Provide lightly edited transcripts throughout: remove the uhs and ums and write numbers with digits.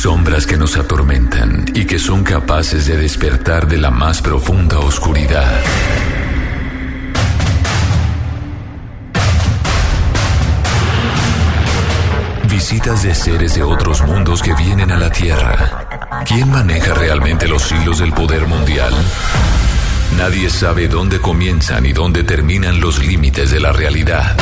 Sombras que nos atormentan y que son capaces de despertar de la más profunda oscuridad. Visitas de seres de otros mundos que vienen a la Tierra. ¿Quién maneja realmente los hilos del poder mundial? Nadie sabe dónde comienzan y dónde terminan los límites de la realidad.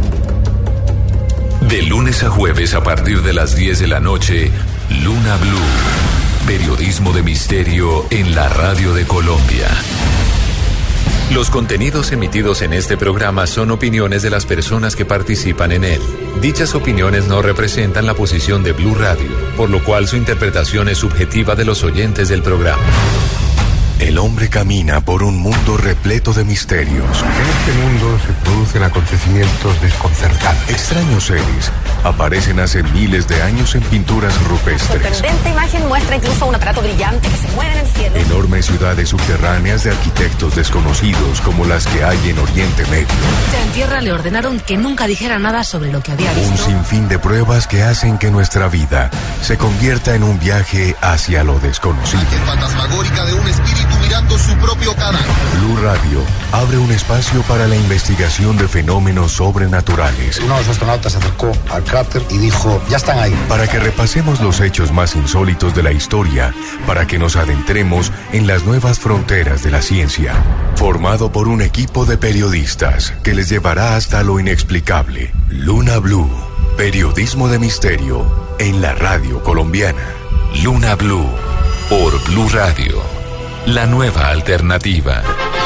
De lunes a jueves a partir de las 10 de la noche, Luna Blue. Periodismo de misterio en la radio de Colombia. Los contenidos emitidos en este programa son opiniones de las personas que participan en él. Dichas opiniones no representan la posición de Blue Radio, por lo cual su interpretación es subjetiva de los oyentes del programa. El hombre camina por un mundo repleto de misterios. En este mundo se producen acontecimientos desconcertantes. Extraños seres aparecen hace miles de años en pinturas rupestres. Sorprendente imagen muestra incluso un aparato brillante que se mueve en el cielo. Enormes ciudades subterráneas de arquitectos desconocidos como las que hay en Oriente Medio. En tierra le ordenaron que nunca dijera nada sobre lo que había visto. Un sinfín de pruebas que hacen que nuestra vida se convierta en un viaje hacia lo desconocido. Fantasmagórica de un espíritu mirando su propio cadáver. Blue Radio abre un espacio para la investigación de fenómenos sobrenaturales. Uno de los astronautas se acercó al cráter y dijo, ya están ahí. Para que repasemos los hechos más insólitos de la historia, para que nos adentremos en las nuevas fronteras de la ciencia. Formado por un equipo de periodistas que les llevará hasta lo inexplicable. Luna Blue, periodismo de misterio en la radio colombiana. Luna Blue, por Blue Radio, la nueva alternativa.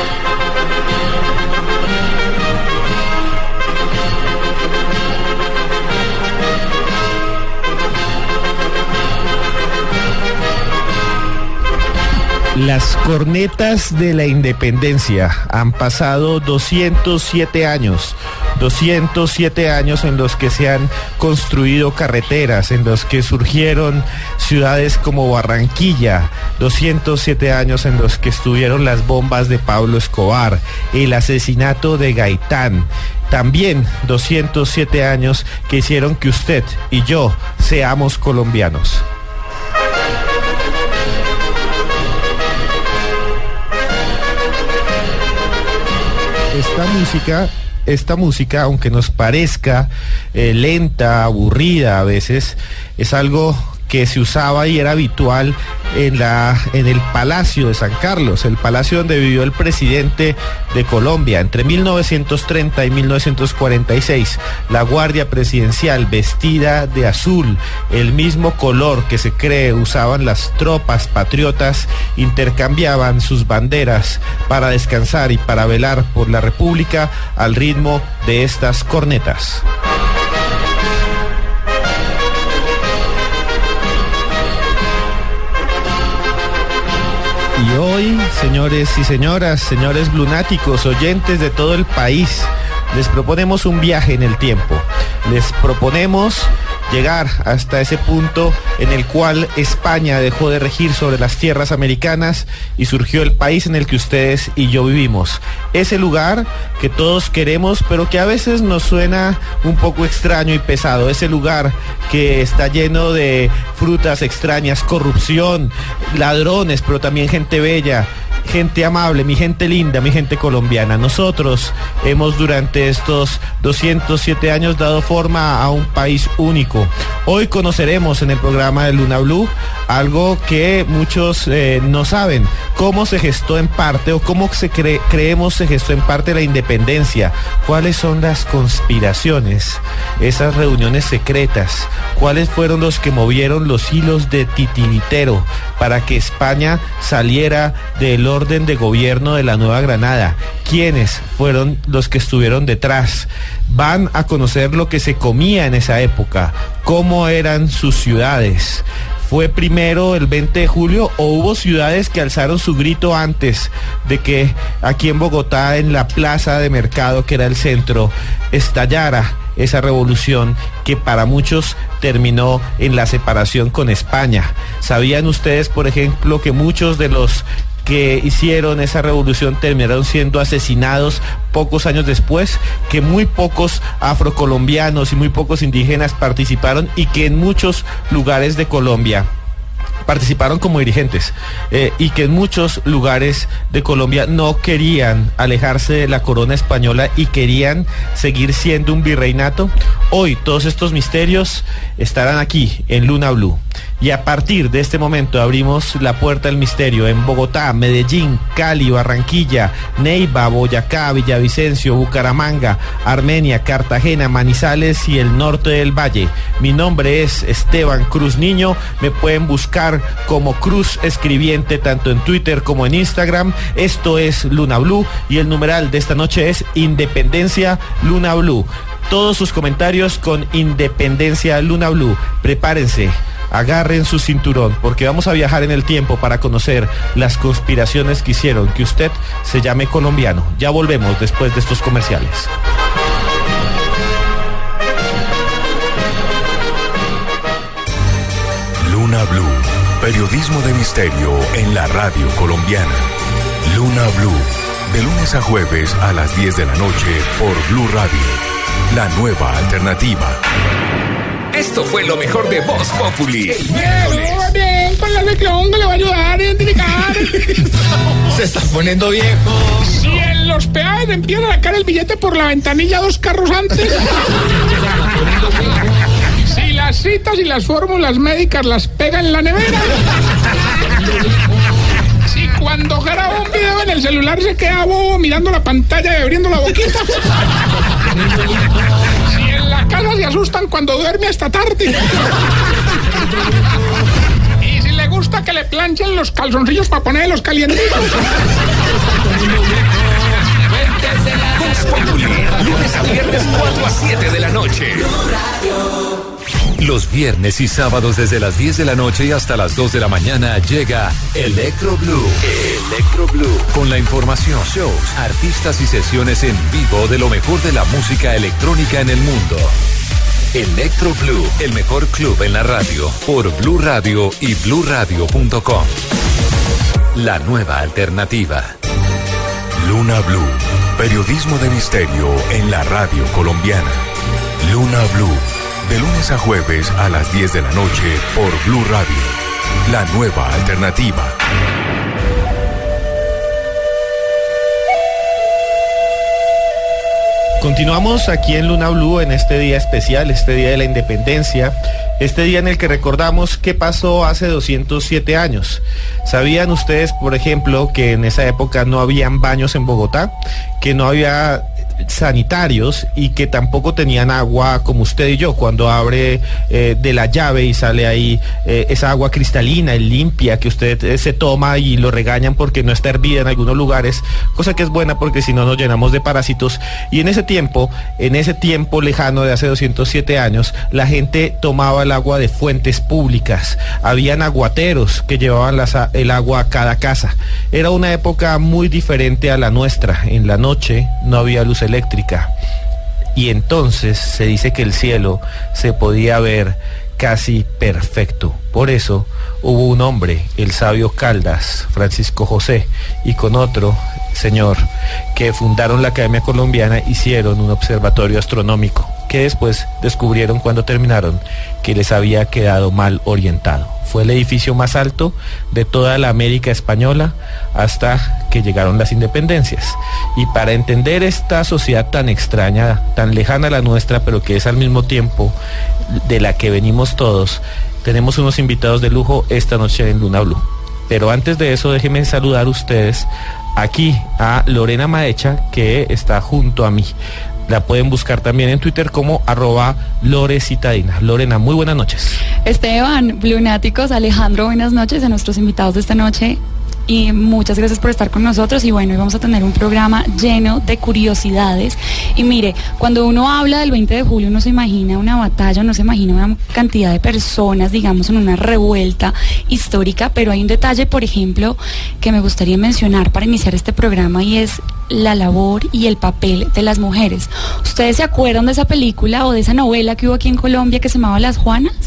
Las cornetas de la independencia. Han pasado 207 años. 207 años en los que se han construido carreteras, en los que surgieron ciudades como Barranquilla. 207 años en los que estuvieron las bombas de Pablo Escobar, el asesinato de Gaitán. También 207 años que hicieron que usted y yo seamos colombianos. Esta música, aunque nos parezca lenta, aburrida a veces, es algo que se usaba y era habitual en el Palacio de San Carlos, el palacio donde vivió el presidente de Colombia entre 1930 y 1946. La Guardia Presidencial vestida de azul, el mismo color que se cree usaban las tropas patriotas, intercambiaban sus banderas para descansar y para velar por la República al ritmo de estas cornetas. Y hoy, señores y señoras, señores lunáticos, oyentes de todo el país, les proponemos un viaje en el tiempo. Les proponemos llegar hasta ese punto en el cual España dejó de regir sobre las tierras americanas y surgió el país en el que ustedes y yo vivimos. Ese lugar que todos queremos, pero que a veces nos suena un poco extraño y pesado. Ese lugar que está lleno de frutas extrañas, corrupción, ladrones, pero también gente bella, gente amable, mi gente linda, mi gente colombiana. Nosotros hemos durante estos 207 años dado forma a un país único. Hoy conoceremos en el programa de Luna Blue algo que muchos no saben, cómo se gestó en parte o cómo creemos se gestó en parte la independencia, cuáles son las conspiraciones, esas reuniones secretas, cuáles fueron los que movieron los hilos de titiritero para que España saliera del orden de gobierno de la Nueva Granada, quiénes fueron los que estuvieron detrás. Van a conocer lo que se comía en esa época, cómo eran sus ciudades. ¿Fue primero el 20 de julio o hubo ciudades que alzaron su grito antes de que aquí en Bogotá, en la plaza de mercado, que era el centro, estallara esa revolución que para muchos terminó en la separación con España? ¿Sabían ustedes, por ejemplo, que muchos de los que hicieron esa revolución terminaron siendo asesinados pocos años después, que muy pocos afrocolombianos y muy pocos indígenas participaron y que en muchos lugares de Colombia participaron como dirigentes y que en muchos lugares de Colombia no querían alejarse de la corona española y querían seguir siendo un virreinato. Hoy todos estos misterios estarán aquí en Luna Blue. Y a partir de este momento abrimos la puerta del misterio en Bogotá, Medellín, Cali, Barranquilla, Neiva, Boyacá, Villavicencio, Bucaramanga, Armenia, Cartagena, Manizales y el norte del Valle. Mi nombre es Esteban Cruz Niño. Me pueden buscar como Cruz Escribiente tanto en Twitter como en Instagram. Esto es Luna Blue y el numeral de esta noche es Independencia Luna Blue. Todos sus comentarios con Independencia Luna Blue. Prepárense. Agarren su cinturón porque vamos a viajar en el tiempo para conocer las conspiraciones que hicieron que usted se llame colombiano. Ya volvemos después de estos comerciales. Luna Blue, periodismo de misterio en la radio colombiana. Luna Blue, de lunes a jueves a las 10 de la noche por Blue Radio, la nueva alternativa. Esto fue lo mejor de Voz Populi. Bien, con la reclón que le va a ayudar a identificar. Se está poniendo viejo. Si en los peajes empiezan a sacar el billete por la ventanilla 2 carros antes. Si las citas y las fórmulas médicas las pega en la nevera. Si cuando graba un video en el celular se queda bobo mirando la pantalla y abriendo la boquita. Si en la casa se asustan cuando duerme hasta tarde. Y si le gusta que le planchen los calzoncillos para ponerlos calientitos. Voz Populi, lunes a viernes 4 a 7 de la noche. Los viernes y sábados desde las 10 de la noche y hasta las 2 de la mañana llega Electro Blue. Electro Blue. Con la información, shows, artistas y sesiones en vivo de lo mejor de la música electrónica en el mundo. Electro Blue, el mejor club en la radio, por Blue Radio y BlueRadio.com. La nueva alternativa. Luna Blue, periodismo de misterio en la radio colombiana. Luna Blue, de lunes a jueves a las 10 de la noche por Blue Radio, la nueva alternativa. Continuamos aquí en Luna Blue en este día especial, este día de la independencia, este día en el que recordamos qué pasó hace 207 años. ¿Sabían ustedes, por ejemplo, que en esa época no habían baños en Bogotá? Que no había sanitarios y que tampoco tenían agua como usted y yo, cuando abre de la llave y sale ahí esa agua cristalina y limpia que usted se toma y lo regañan porque no está hervida en algunos lugares, cosa que es buena porque si no nos llenamos de parásitos. Y en ese tiempo lejano de hace 207 años, la gente tomaba el agua de fuentes públicas, habían aguateros que llevaban el agua a cada casa. Era una época muy diferente a la nuestra. En la noche no había luz eléctrica y entonces se dice que el cielo se podía ver casi perfecto. Por eso hubo un hombre, el sabio Caldas, Francisco José, y con otro señor que fundaron la Academia Colombiana, hicieron un observatorio astronómico que después descubrieron cuando terminaron que les había quedado mal orientado. Fue el edificio más alto de toda la América española hasta que llegaron las independencias. Y para entender esta sociedad tan extraña, tan lejana a la nuestra, pero que es al mismo tiempo de la que venimos todos, tenemos unos invitados de lujo esta noche en Luna Blue. Pero antes de eso, déjenme saludar a ustedes aquí a Lorena Maecha, que está junto a mí. La pueden buscar también en Twitter como @LoreCitadina. Lorena, muy buenas noches. Esteban, Blunáticos, Alejandro, buenas noches a nuestros invitados de esta noche. Y muchas gracias por estar con nosotros. Y bueno, hoy vamos a tener un programa lleno de curiosidades. Y mire, cuando uno habla del 20 de julio, uno se imagina una batalla, uno se imagina una cantidad de personas, digamos, en una revuelta histórica. Pero hay un detalle, por ejemplo, que me gustaría mencionar para iniciar este programa, y es la labor y el papel de las mujeres. ¿Ustedes se acuerdan de esa película o de esa novela que hubo aquí en Colombia que se llamaba Las Juanas?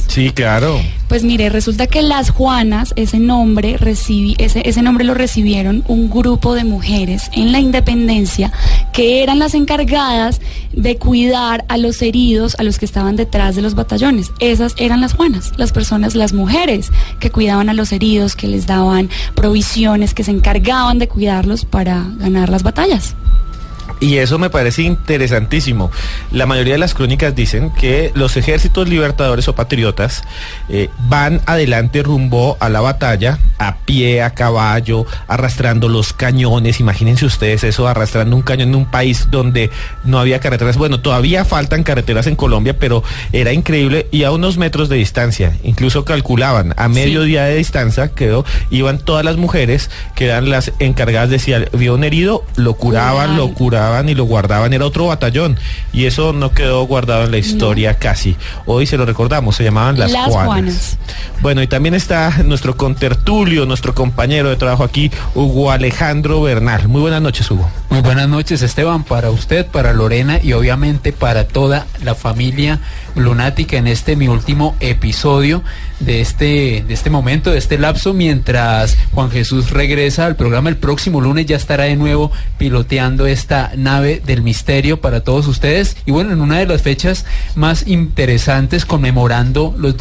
Sí, claro. Pues mire, resulta que las Juanas, ese nombre lo recibieron un grupo de mujeres en la independencia que eran las encargadas de cuidar a los heridos, a los que estaban detrás de los batallones. Esas eran las Juanas, las mujeres que cuidaban a los heridos, que les daban provisiones, que se encargaban de cuidarlos para ganar las batallas. Y eso me parece interesantísimo. La mayoría de las crónicas dicen que los ejércitos libertadores o patriotas van adelante rumbo a la batalla, a pie, a caballo, arrastrando los cañones. Imagínense ustedes eso, arrastrando un cañón en un país donde no había carreteras. Bueno, todavía faltan carreteras en Colombia, pero era increíble, y a unos metros de distancia. Incluso calculaban, a medio día de distancia, iban todas las mujeres que eran las encargadas de si había un herido, lo curaban y lo guardaban. Era otro batallón, y eso no quedó guardado en la historia casi. Hoy se lo recordamos, se llamaban las Juanas. Bueno, y también está nuestro contertulio, nuestro compañero de trabajo aquí, Hugo Alejandro Bernal. Muy buenas noches, Hugo. Muy buenas noches, Esteban, para usted, para Lorena y obviamente para toda la familia lunática en mi último episodio de este momento, de este lapso, mientras Juan Jesús regresa al programa. El próximo lunes ya estará de nuevo piloteando esta nave del misterio para todos ustedes, y bueno, en una de las fechas más interesantes, conmemorando los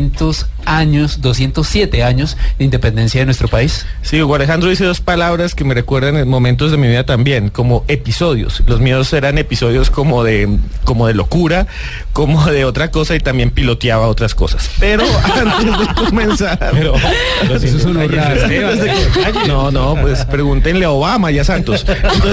207 años de independencia de nuestro país. Sí, Hugo Alejandro dice dos palabras que me recuerdan en momentos de mi vida también, como episodios. Los míos eran episodios como de locura, como de otra cosa, y también piloteaba otras cosas. Pero antes de comenzar... Pero eso es una No, pues pregúntenle a Obama y a Santos.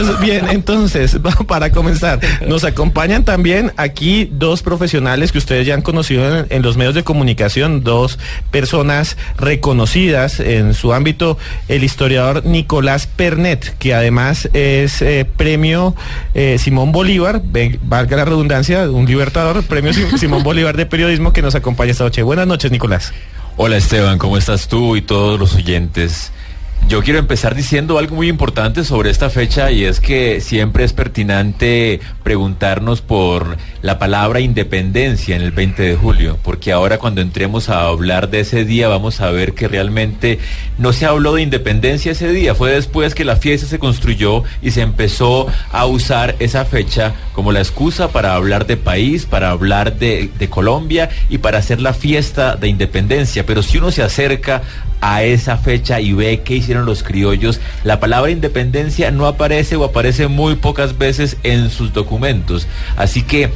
Entonces, para comenzar, nos acompañan también aquí dos profesionales que ustedes ya han conocido en los medios de comunicación, dos personas reconocidas en su ámbito: el historiador Nicolás Pernet, que además es premio Simón Bolívar, valga la redundancia, un libertador, premio Simón Bolívar de periodismo, que nos acompaña esta noche. Buenas noches, Nicolás. Hola, Esteban, ¿cómo estás tú y todos los oyentes? Yo quiero empezar diciendo algo muy importante sobre esta fecha, y es que siempre es pertinente preguntarnos por la palabra independencia en el 20 de julio, porque ahora cuando entremos a hablar de ese día vamos a ver que realmente no se habló de independencia ese día. Fue después que la fiesta se construyó y se empezó a usar esa fecha como la excusa para hablar de país, para hablar de Colombia y para hacer la fiesta de independencia. Pero si uno se acerca a esa fecha y ve qué hicieron los criollos, la palabra independencia no aparece, o aparece muy pocas veces en sus documentos. Así que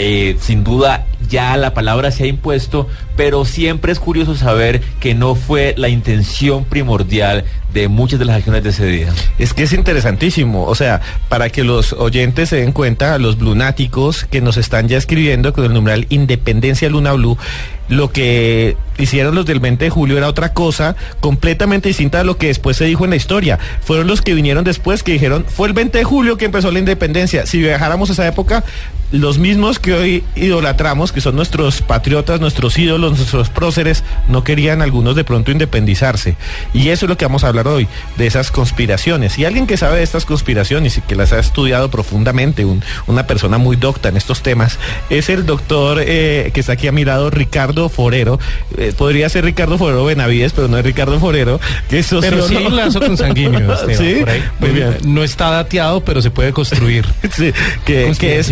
sin duda ya la palabra se ha impuesto, pero siempre es curioso saber que no fue la intención primordial de muchas de las acciones de ese día. Es que es interesantísimo, o sea, para que los oyentes se den cuenta, los blunáticos que nos están ya escribiendo con el numeral Independencia Luna Blue, lo que hicieron los del 20 de julio era otra cosa completamente distinta a lo que después se dijo en la historia. Fueron los que vinieron después que dijeron, fue el 20 de julio que empezó la independencia. Si viajáramos a esa época, los mismos que hoy idolatramos, que son nuestros patriotas, nuestros ídolos, nuestros próceres, no querían algunos de pronto independizarse. Y eso es lo que vamos a hablar hoy, de esas conspiraciones. Y alguien que sabe de estas conspiraciones y que las ha estudiado profundamente, una persona muy docta en estos temas, es el doctor que está aquí a mi lado, Ricardo Forero. Podría ser Ricardo Forero Benavides, pero no es Ricardo Forero, que es sociólogo. Pero sí hay un lazo consanguíneo, Esteban, ¿sí? Por ahí. Muy bien. No está dateado, pero se puede construir. Sí, que es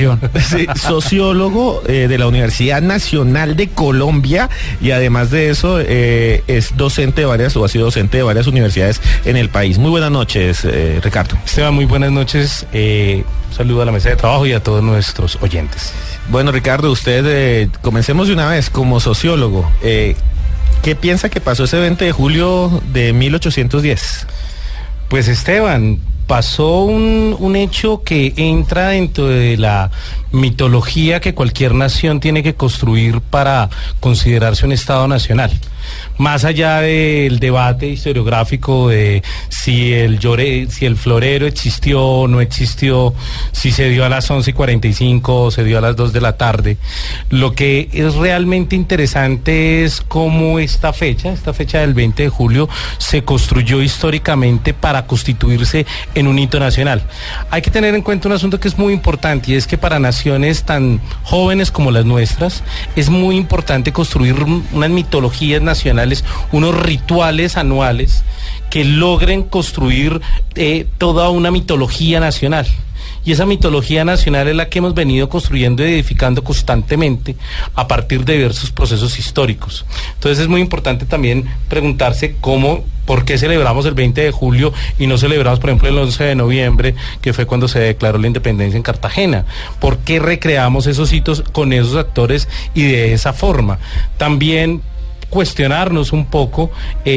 sociólogo de la Universidad Nacional de Colombia, y además de eso es docente de varias, o ha sido docente de varias universidades en el país. Muy buenas noches, Ricardo. Esteban, muy buenas noches. Saludo a la mesa de trabajo y a todos nuestros oyentes. Bueno, Ricardo, usted, comencemos de una vez como sociólogo. ¿Qué piensa que pasó ese 20 de julio de 1810? Pues, Esteban, pasó un hecho que entra dentro de la mitología que cualquier nación tiene que construir para considerarse un Estado nacional. Más allá del debate historiográfico de si el florero existió o no existió, si se dio a las 11:45 o se dio a las 2 de la tarde, lo que es realmente interesante es cómo esta fecha del 20 de julio se construyó históricamente para constituirse en un hito nacional. Hay que tener en cuenta un asunto que es muy importante, y es que para naciones tan jóvenes como las nuestras, es muy importante construir unas mitologías nacionales, unos rituales anuales que logren construir toda una mitología nacional. Y esa mitología nacional es la que hemos venido construyendo y edificando constantemente a partir de diversos procesos históricos. Entonces es muy importante también preguntarse por qué celebramos el 20 de julio y no celebramos, por ejemplo, el 11 de noviembre, que fue cuando se declaró la independencia en Cartagena. ¿Por qué recreamos esos hitos con esos actores y de esa forma? También cuestionarnos un poco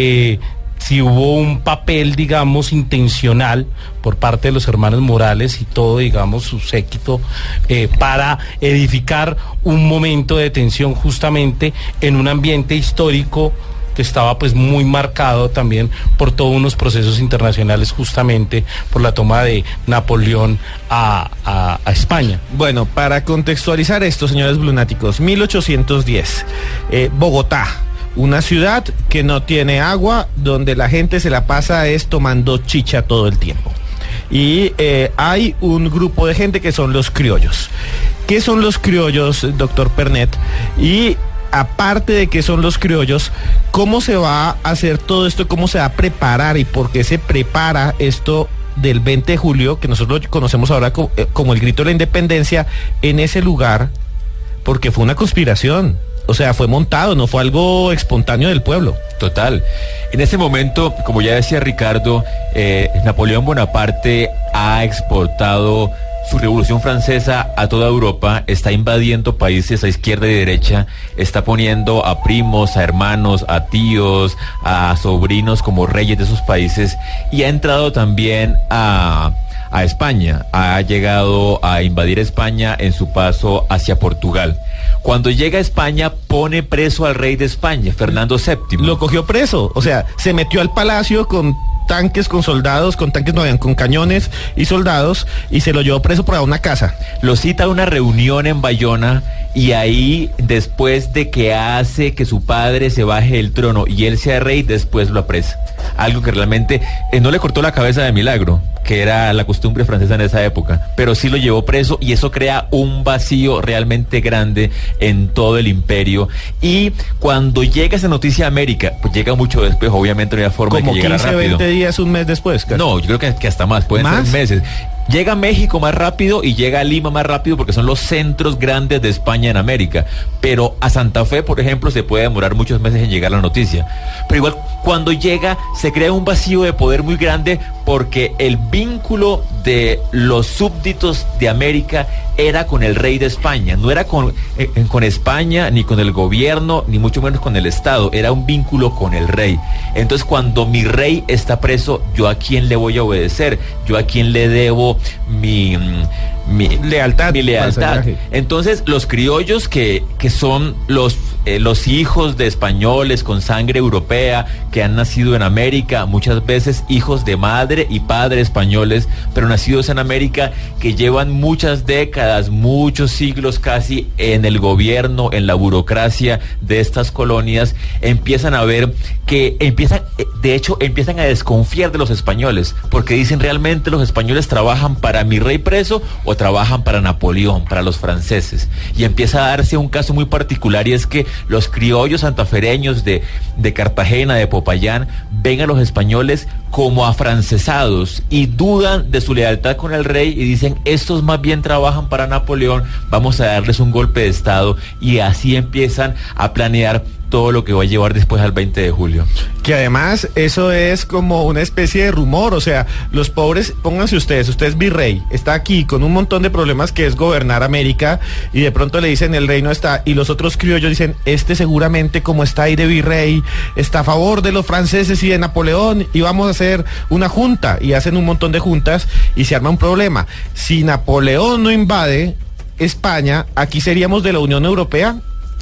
si hubo un papel, digamos, intencional por parte de los hermanos Morales y todo, digamos, su séquito, para edificar un momento de tensión justamente en un ambiente histórico que estaba pues muy marcado también por todos unos procesos internacionales, justamente por la toma de Napoleón a España. Bueno, para contextualizar esto, señores blunáticos, 1810, Bogotá. Una ciudad que no tiene agua, donde la gente se la pasa tomando chicha todo el tiempo. Y hay un grupo de gente que son los criollos. ¿Qué son los criollos, doctor Pernet? Y aparte de que son los criollos, ¿cómo se va a hacer todo esto? ¿Cómo se va a preparar y por qué se prepara esto del 20 de julio, que nosotros conocemos ahora como el grito de la independencia, en ese lugar? Porque fue una conspiración. O sea, fue montado, no fue algo espontáneo del pueblo. Total. En ese momento, como ya decía Ricardo, Napoleón Bonaparte ha exportado su revolución francesa a toda Europa, está invadiendo países a izquierda y derecha, está poniendo a primos, a hermanos, a tíos, a sobrinos como reyes de esos países, y ha entrado también a España, ha llegado a invadir España en su paso hacia Portugal. Cuando llega a España, pone preso al rey de España, Fernando VII. Lo cogió preso, o sea, se metió al palacio con tanques, con soldados, con tanques no habían, con cañones y soldados, y se lo llevó preso por una casa. Lo cita a una reunión en Bayona, y ahí, después de que hace que su padre se baje del trono y él sea rey, después lo apresa. Algo que realmente no le cortó la cabeza de milagro, que era la costumbre francesa en esa época, pero sí lo llevó preso, y eso crea un vacío realmente grande en todo el imperio. Y cuando llega esa noticia a América, pues llega mucho después, obviamente no había forma de que llegara rápido. Como 15, 20 días, un mes después, casi. No, yo creo que hasta más, pueden ser meses. Llega a México más rápido y llega a Lima más rápido, porque son los centros grandes de España en América. Pero a Santa Fe, por ejemplo, se puede demorar muchos meses en llegar la noticia. Pero igual, cuando llega, se crea un vacío de poder muy grande, porque el vínculo de los súbditos de América era con el rey de España. No era con España, ni con el gobierno, ni mucho menos con el Estado. Era un vínculo con el rey. Entonces, cuando mi rey está preso, ¿yo a quién le voy a obedecer? ¿Yo a quién le debo mi lealtad? Entonces, los criollos, que son los hijos de españoles con sangre europea, que han nacido en América, muchas veces hijos de madre y padre españoles, pero nacidos en América, que llevan muchas décadas, muchos siglos casi en el gobierno, en la burocracia de estas colonias, empiezan a ver que empiezan a desconfiar de los españoles, porque dicen, ¿realmente los españoles trabajan para mi rey preso o trabajan para Napoleón, para los franceses? Y empieza a darse un caso muy particular, y es que los criollos santafereños de Cartagena, de Popayán, ven a los españoles como afrancesados y dudan de su lealtad con el rey, y dicen, estos más bien trabajan para Napoleón, vamos a darles un golpe de estado, y así empiezan a planear todo lo que va a llevar después al 20 de julio. Que además eso es como una especie de rumor, o sea, los pobres, pónganse usted es virrey, está aquí con un montón de problemas que es gobernar América, y de pronto le dicen el rey no está, y los otros criollos dicen, seguramente como está ahí de virrey, está a favor de los franceses y de Napoleón, y vamos a hacer una junta, y hacen un montón de juntas, y se arma un problema. Si Napoleón no invade España, aquí seríamos de la Unión Europea.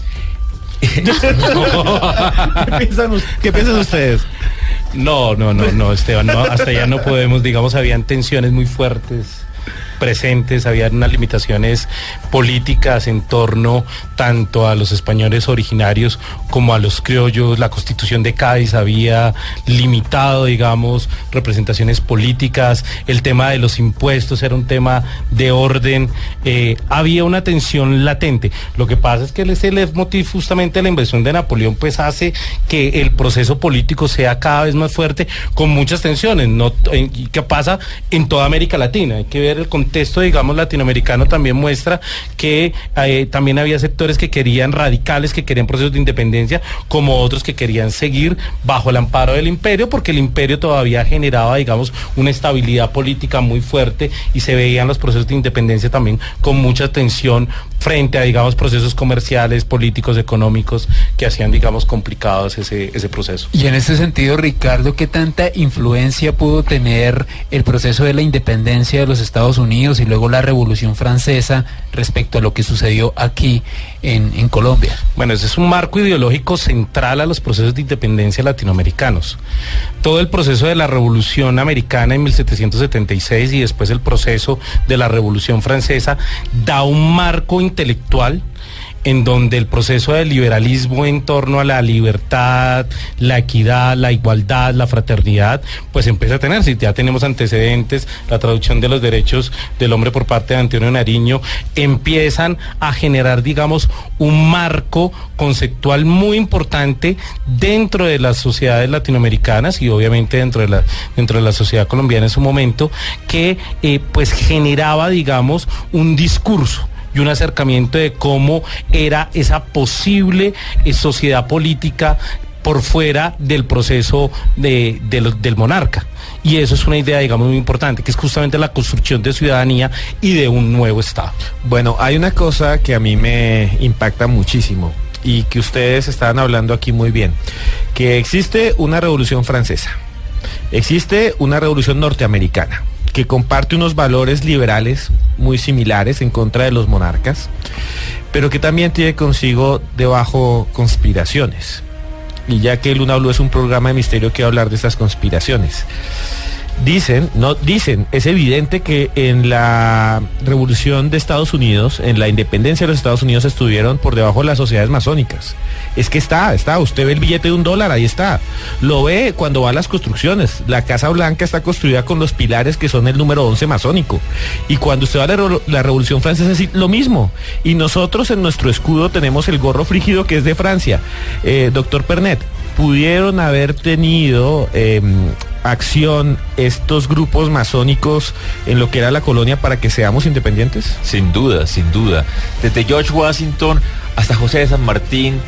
¿Qué piensan ustedes? No, Esteban, no, hasta allá no podemos, digamos, habían tensiones muy fuertes presentes, había unas limitaciones políticas en torno tanto a los españoles originarios como a los criollos. La Constitución de Cádiz había limitado, digamos, representaciones políticas, el tema de los impuestos era un tema de orden, había una tensión latente. Lo que pasa es que ese leitmotiv justamente de la invasión de Napoleón pues hace que el proceso político sea cada vez más fuerte, con muchas tensiones, ¿qué pasa en toda América Latina? Hay que ver el contexto, digamos, latinoamericano también muestra que también había sectores que querían radicales, que querían procesos de independencia, como otros que querían seguir bajo el amparo del imperio, porque el imperio todavía generaba, digamos, una estabilidad política muy fuerte y se veían los procesos de independencia también con mucha tensión frente a, digamos, procesos comerciales, políticos, económicos que hacían, digamos, complicados ese proceso. Y en ese sentido, Ricardo, ¿qué tanta influencia pudo tener el proceso de la independencia de los Estados Unidos y luego la Revolución Francesa respecto a lo que sucedió aquí en Colombia? Bueno, ese es un marco ideológico central a los procesos de independencia latinoamericanos. Todo el proceso de la Revolución Americana en 1776 y después el proceso de la Revolución Francesa da un marco intelectual en donde el proceso del liberalismo en torno a la libertad, la equidad, la igualdad, la fraternidad, pues empieza a tener, si ya tenemos antecedentes, la traducción de los derechos del hombre por parte de Antonio Nariño, empiezan a generar, digamos, un marco conceptual muy importante dentro de las sociedades latinoamericanas y obviamente dentro de la sociedad colombiana en su momento, que pues generaba, digamos, un discurso y un acercamiento de cómo era esa posible sociedad política por fuera del proceso del monarca. Y eso es una idea, digamos, muy importante, que es justamente la construcción de ciudadanía y de un nuevo Estado. Bueno, hay una cosa que a mí me impacta muchísimo y que ustedes estaban hablando aquí muy bien, que existe una revolución francesa, existe una revolución norteamericana, que comparte unos valores liberales muy similares en contra de los monarcas, pero que también tiene consigo debajo conspiraciones. Y ya que Luna Blue es un programa de misterio, quiero hablar de estas conspiraciones. Es evidente que en la revolución de Estados Unidos, en la independencia de los Estados Unidos, estuvieron por debajo de las sociedades masónicas. Es que está, usted ve el billete de $1, ahí está. Lo ve cuando va a las construcciones. La Casa Blanca está construida con los pilares que son el número 11 masónico. Y cuando usted va a la Revolución Francesa es lo mismo. Y nosotros en nuestro escudo tenemos el gorro frígido que es de Francia. Doctor Pernet, ¿pudieron haber tenido acción estos grupos masónicos en lo que era la colonia para que seamos independientes? Sin duda, sin duda. Desde George Washington hasta José de San Martín,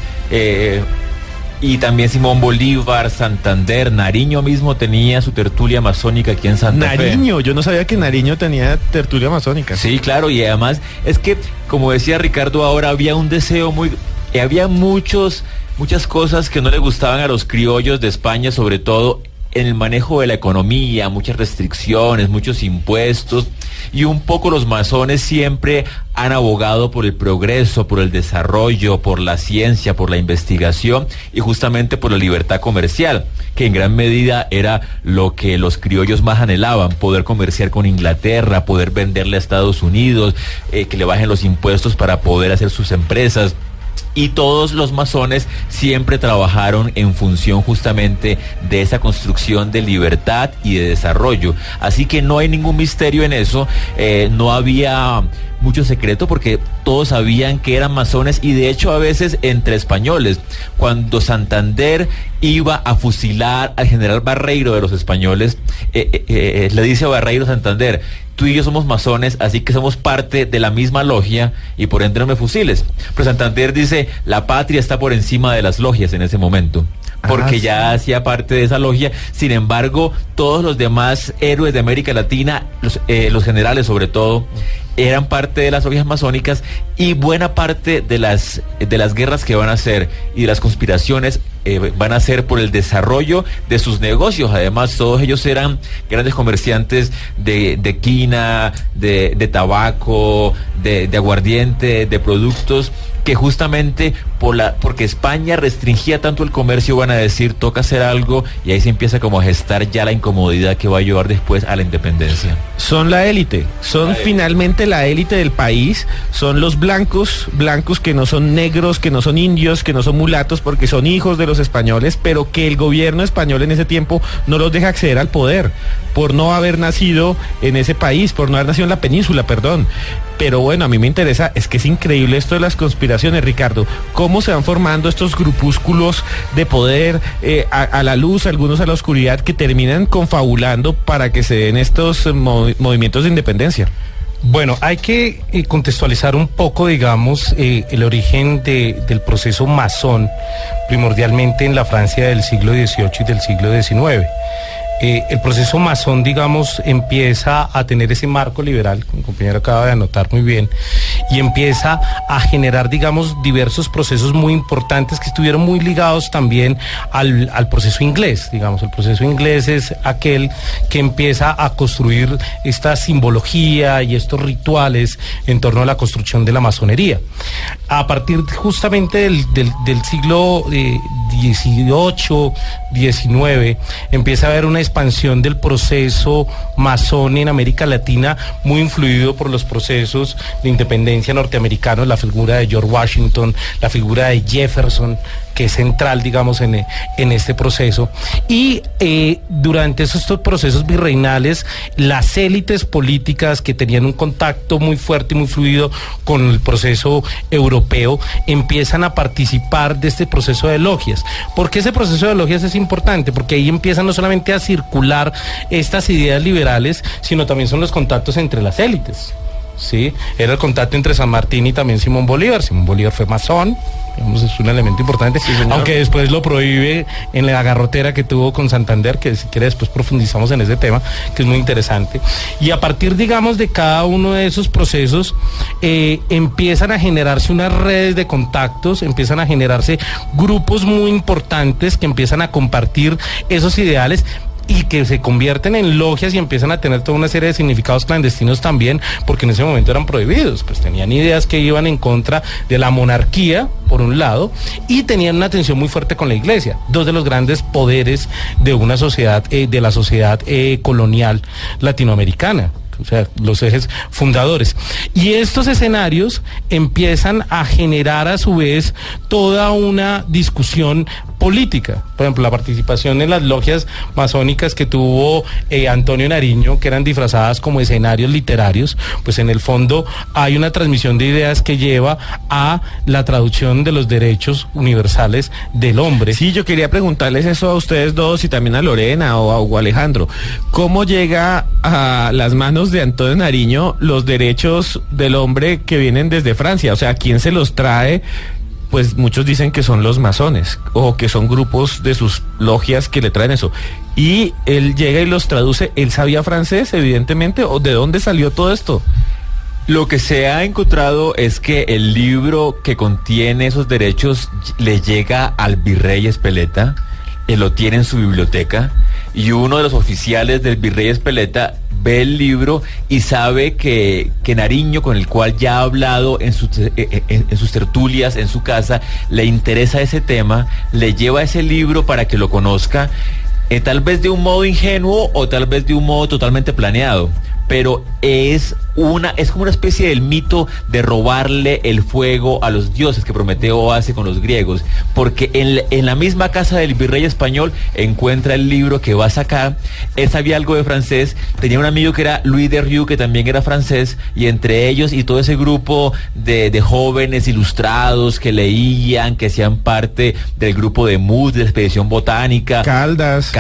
y también Simón Bolívar, Santander, Nariño mismo tenía su tertulia masónica aquí en Santa Fe. Nariño, yo no sabía que Nariño tenía tertulia masónica. Sí, claro, y además es que, como decía Ricardo ahora, había un deseo había muchas cosas que no le gustaban a los criollos de España, sobre todo en el manejo de la economía, muchas restricciones, muchos impuestos, y un poco los masones siempre han abogado por el progreso, por el desarrollo, por la ciencia, por la investigación y justamente por la libertad comercial, que en gran medida era lo que los criollos más anhelaban, poder comerciar con Inglaterra, poder venderle a Estados Unidos, que le bajen los impuestos para poder hacer sus empresas. Y todos los masones siempre trabajaron en función justamente de esa construcción de libertad y de desarrollo. Así que no hay ningún misterio en eso, no había mucho secreto porque todos sabían que eran masones, y de hecho a veces entre españoles, cuando Santander iba a fusilar al general Barreiro de los españoles, le dice a Barreiro Santander: tú y yo somos masones, así que somos parte de la misma logia y por ende no me fusiles. Pero Santander dice: la patria está por encima de las logias en ese momento, porque ya hacía parte de esa logia. Sin embargo, todos los demás héroes de América Latina, los generales sobre todo, eran parte de las logias masónicas, y buena parte de las guerras que van a hacer y de las conspiraciones van a ser por el desarrollo de sus negocios. Además, todos ellos eran grandes comerciantes de quina, de tabaco, de aguardiente, de productos que justamente porque España restringía tanto el comercio, van a decir, toca hacer algo, y ahí se empieza como a gestar ya la incomodidad que va a llevar después a la independencia. Son la élite, son finalmente la élite del país, son los blancos que no son negros, que no son indios, que no son mulatos, porque son hijos de los españoles, pero que el gobierno español en ese tiempo no los deja acceder al poder, por no haber nacido en ese país, por no haber nacido en la península, perdón. Pero bueno, a mí me interesa, es que es increíble esto de las conspiraciones, Ricardo, cómo se van formando estos grupúsculos de poder, a la luz, algunos a la oscuridad, que terminan confabulando para que se den estos movimientos de independencia. Bueno, hay que contextualizar un poco, digamos, el origen del proceso masón, primordialmente en la Francia del siglo XVIII y del siglo XIX. El proceso masón, digamos, empieza a tener ese marco liberal, como el compañero acaba de anotar muy bien, y empieza a generar, digamos, diversos procesos muy importantes que estuvieron muy ligados también al proceso inglés. Digamos, el proceso inglés es aquel que empieza a construir esta simbología y estos rituales en torno a la construcción de la masonería. A partir justamente del siglo XVIII, XIX, empieza a haber una expansión del proceso masón en América Latina, muy influido por los procesos de independencia norteamericanos, la figura de George Washington, la figura de Jefferson, que es central, digamos, en este proceso. Y durante estos procesos virreinales, las élites políticas que tenían un contacto muy fuerte y muy fluido con el proceso europeo, empiezan a participar de este proceso de logias. ¿Por qué ese proceso de logias es importante? Porque ahí empiezan no solamente a circular estas ideas liberales, sino también son los contactos entre las élites. Sí, era el contacto entre San Martín y también Simón Bolívar. Simón Bolívar fue masón, digamos, es un elemento importante, sí, aunque después lo prohíbe en la garrotera que tuvo con Santander, que si quiere después profundizamos en ese tema, que es muy interesante. Y a partir, digamos, de cada uno de esos procesos, empiezan a generarse unas redes de contactos, empiezan a generarse grupos muy importantes que empiezan a compartir esos ideales, y que se convierten en logias y empiezan a tener toda una serie de significados clandestinos también, porque en ese momento eran prohibidos, pues tenían ideas que iban en contra de la monarquía, por un lado, y tenían una tensión muy fuerte con la iglesia, dos de los grandes poderes de una sociedad, de la sociedad colonial latinoamericana. O sea, los ejes fundadores. Y estos escenarios empiezan a generar a su vez toda una discusión política. Por ejemplo, la participación en las logias masónicas que tuvo Antonio Nariño, que eran disfrazadas como escenarios literarios, pues en el fondo hay una transmisión de ideas que lleva a la traducción de los derechos universales del hombre. Sí, yo quería preguntarles eso a ustedes dos y también a Lorena o a Alejandro. ¿Cómo llega a las manos de Antonio Nariño los derechos del hombre que vienen desde Francia? O sea, ¿quién se los trae? Pues muchos dicen que son los masones o que son grupos de sus logias que le traen eso. Y él llega y los traduce. ¿Él sabía francés, evidentemente? ¿O de dónde salió todo esto? Lo que se ha encontrado es que el libro que contiene esos derechos le llega al virrey Espeleta, él lo tiene en su biblioteca, y uno de los oficiales del virrey Espeleta ve el libro y sabe que Nariño, con el cual ya ha hablado en sus tertulias, en su casa, le interesa ese tema, le lleva ese libro para que lo conozca, tal vez de un modo ingenuo o tal vez de un modo totalmente planeado, pero es como una especie del mito de robarle el fuego a los dioses que Prometeo hace con los griegos, porque en la misma casa del virrey español encuentra el libro que va a sacar. Él sabía algo de francés, tenía un amigo que era Louis de Rieux, que también era francés, y entre ellos y todo ese grupo de jóvenes ilustrados que leían, que hacían parte del grupo de Mood, de la expedición botánica, Caldas,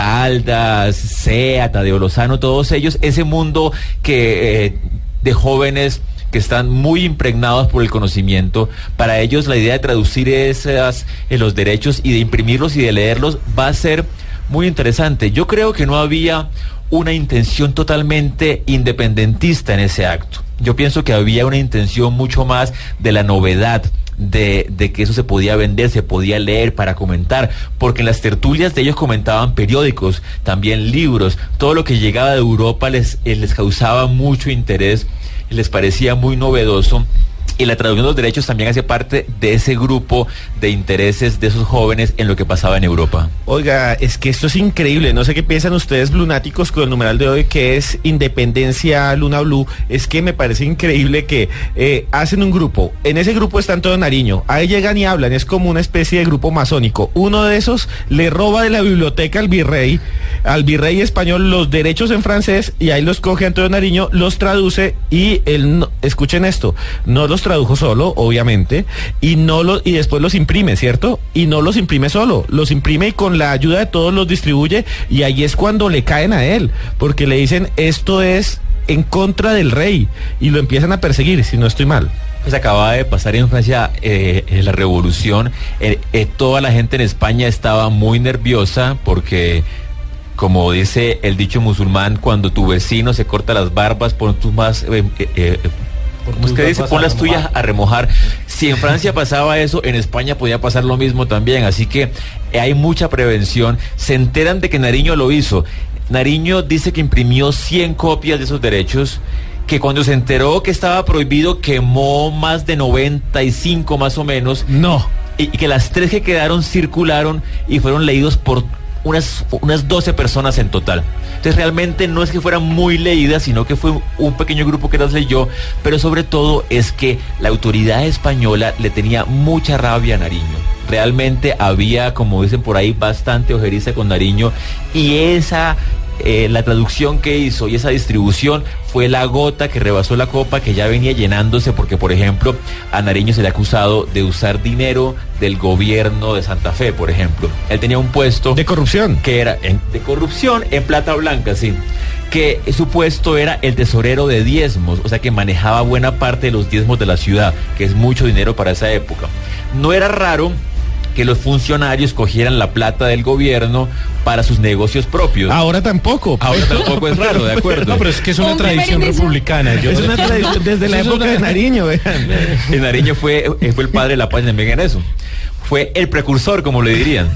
Sea, Tadeo Lozano, todos ellos, ese mundo que de jóvenes que están muy impregnados por el conocimiento. Para ellos la idea de traducir los derechos y de imprimirlos y de leerlos va a ser muy interesante. Yo creo que no había una intención totalmente independentista en ese acto. Yo pienso que había una intención mucho más de la novedad, de que eso se podía vender, se podía leer para comentar, porque en las tertulias de ellos comentaban periódicos, también libros, todo lo que llegaba de Europa les causaba mucho interés, les parecía muy novedoso, Y la traducción de los derechos también hace parte de ese grupo de intereses de esos jóvenes en lo que pasaba en Europa. Oiga, es que esto es increíble. No sé qué piensan ustedes, lunáticos, con el numeral de hoy, que es Independencia Luna Blue. Es que me parece increíble que hacen un grupo. En ese grupo están todo Nariño. Ahí llegan y hablan. Es como una especie de grupo masónico. Uno de esos le roba de la biblioteca al virrey español, los derechos en francés, y ahí los coge Antonio Nariño, los traduce, y él, escuchen esto, no los tradujo solo, obviamente, y después los imprime, ¿cierto? Y no los imprime solo, los imprime y con la ayuda de todos los distribuye, y ahí es cuando le caen a él, porque le dicen, esto es en contra del rey, y lo empiezan a perseguir, si no estoy mal. Pues acababa de pasar en Francia la revolución, toda la gente en España estaba muy nerviosa porque, como dice el dicho musulmán, cuando tu vecino se corta las barbas, pon tus más... ¿Cómo es que dice? Pon las tuyas a remojar. Si en Francia pasaba eso, en España podía pasar lo mismo también, así que hay mucha prevención. Se enteran de que Nariño lo hizo. Nariño dice que imprimió 100 copias de esos derechos, que cuando se enteró que estaba prohibido quemó más de 95 más o menos. No. Y que las 3 que quedaron circularon y fueron leídos por unas 12 personas en total. Entonces realmente no es que fueran muy leídas, sino que fue un pequeño grupo que las leyó, pero sobre todo es que la autoridad española le tenía mucha rabia a Nariño. Realmente había, como dicen por ahí, bastante ojeriza con Nariño, y la traducción que hizo y esa distribución fue la gota que rebasó la copa, que ya venía llenándose, porque por ejemplo a Nariño se le ha acusado de usar dinero del gobierno de Santa Fe, por ejemplo. Él tenía un puesto de corrupción, que era de corrupción en plata blanca, sí, que su puesto era el tesorero de diezmos, o sea que manejaba buena parte de los diezmos de la ciudad, que es mucho dinero para esa época. No era raro que los funcionarios cogieran la plata del gobierno para sus negocios propios. Ahora tampoco es raro, de acuerdo. No, pero es que es una tradición republicana. Es una tradición desde la época de Nariño, vean. Nariño fue el padre de la paz también en eso. Fue el precursor, como le dirían.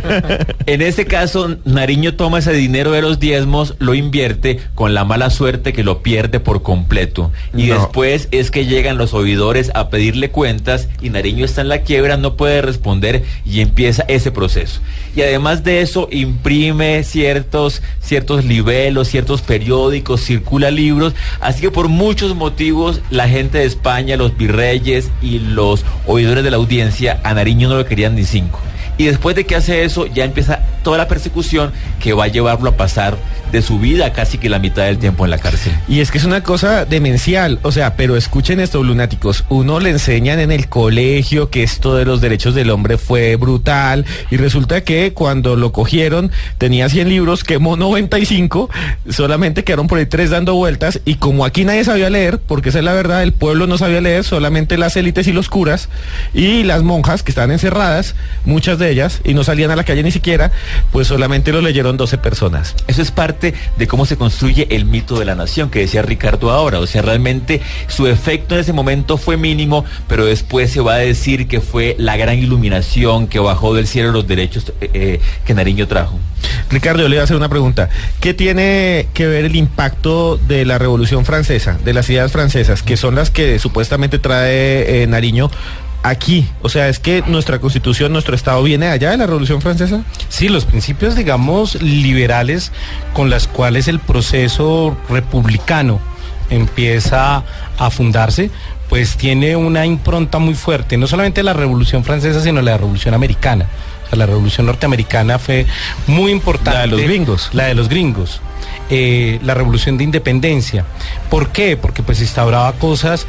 En este caso, Nariño toma ese dinero de los diezmos, lo invierte, con la mala suerte que lo pierde por completo. Y después es que llegan los oidores a pedirle cuentas, y Nariño está en la quiebra, no puede responder, y empieza ese proceso. Y además de eso, imprime ciertos libelos, ciertos periódicos, circula libros. Así que por muchos motivos, la gente de España, los virreyes y los oidores de la audiencia, a Nariño no lo querían ni 5. Y después de que hace eso, ya empieza toda la persecución que va a llevarlo a pasar de su vida casi que la mitad del tiempo en la cárcel. Y es que es una cosa demencial, o sea, pero escuchen esto, lunáticos, uno le enseñan en el colegio que esto de los derechos del hombre fue brutal, y resulta que cuando lo cogieron tenía 100 libros, quemó 95, solamente quedaron por ahí 3 dando vueltas, y como aquí nadie sabía leer, porque esa es la verdad, el pueblo no sabía leer, solamente las élites y los curas, y las monjas que estaban encerradas, muchas de ellas, y no salían a la calle ni siquiera, pues solamente lo leyeron 12 personas. Eso es parte de cómo se construye el mito de la nación, que decía Ricardo ahora. O sea, realmente su efecto en ese momento fue mínimo, pero después se va a decir que fue la gran iluminación que bajó del cielo los derechos que Nariño trajo. Ricardo, yo le voy a hacer una pregunta. ¿Qué tiene que ver el impacto de la Revolución Francesa, de las ideas francesas, que son las que supuestamente trae Nariño aquí? O sea, ¿es que nuestra Constitución, nuestro Estado viene allá de la Revolución Francesa? Sí, los principios, digamos, liberales con las cuales el proceso republicano empieza a fundarse, pues tiene una impronta muy fuerte, no solamente la Revolución Francesa, sino la Revolución Americana. O sea, la Revolución Norteamericana fue muy importante. La de los gringos. La de los gringos. La Revolución de Independencia. ¿Por qué? Porque pues instauraba cosas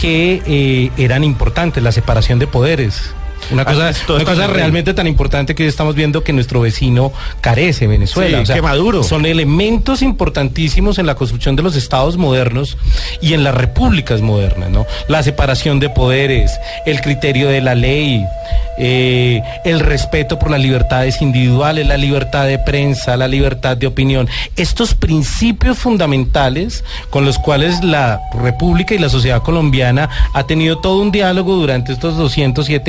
que eran importantes, la separación de poderes. Una cosa realmente tan importante que hoy estamos viendo que nuestro vecino carece, Venezuela. Sí, o sea, Maduro. Son elementos importantísimos en la construcción de los estados modernos y en las repúblicas modernas, ¿no? La separación de poderes, el criterio de la ley, el respeto por las libertades individuales, la libertad de prensa, la libertad de opinión. Estos principios fundamentales con los cuales la República y la sociedad colombiana ha tenido todo un diálogo durante estos 207 años,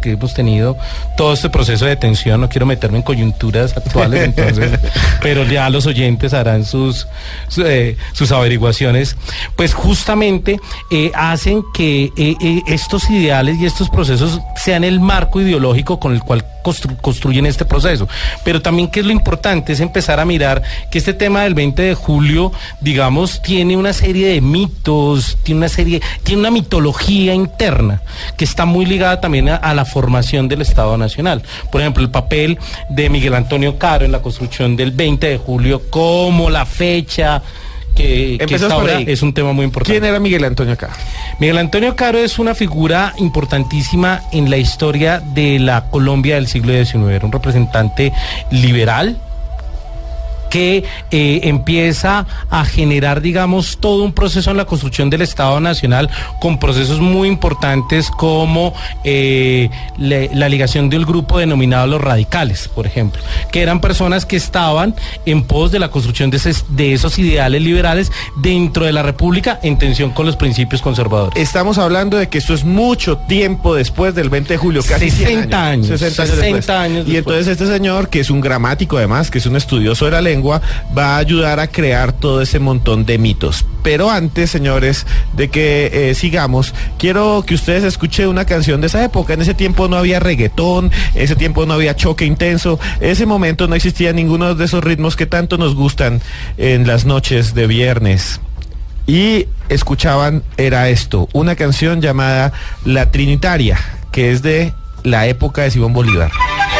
porque hemos tenido todo este proceso de tensión, no quiero meterme en coyunturas actuales, entonces, pero ya los oyentes harán sus averiguaciones, pues justamente hacen que estos ideales y estos procesos sean el marco ideológico con el cual construyen este proceso. Pero también, que es lo importante, es empezar a mirar que este tema del 20 de julio, digamos, tiene una serie de mitos, tiene una mitología interna que está muy ligada también a la formación del Estado Nacional. Por ejemplo, el papel de Miguel Antonio Caro en la construcción del 20 de julio como la fecha que ahora es un tema muy importante. ¿Quién era Miguel Antonio Caro? Miguel Antonio Caro es una figura importantísima en la historia de la Colombia del siglo XIX. Era un representante liberal que empieza a generar, digamos, todo un proceso en la construcción del Estado Nacional, con procesos muy importantes como la ligación del grupo denominado los radicales, por ejemplo, que eran personas que estaban en pos de la construcción de esos ideales liberales dentro de la República, en tensión con los principios conservadores. Estamos hablando de que esto es mucho tiempo después del 20 de julio, casi 60 años. 60 años después. Y entonces este señor, que es un gramático además, que es un estudioso de la lengua, va a ayudar a crear todo ese montón de mitos. Pero antes, señores, de que sigamos, quiero que ustedes escuchen una canción de esa época. En ese tiempo no había reggaetón, en ese tiempo no había choque intenso, en ese momento no existía ninguno de esos ritmos que tanto nos gustan en las noches de viernes. Y escuchaban, era esto, una canción llamada La Trinitaria, que es de la época de Simón Bolívar.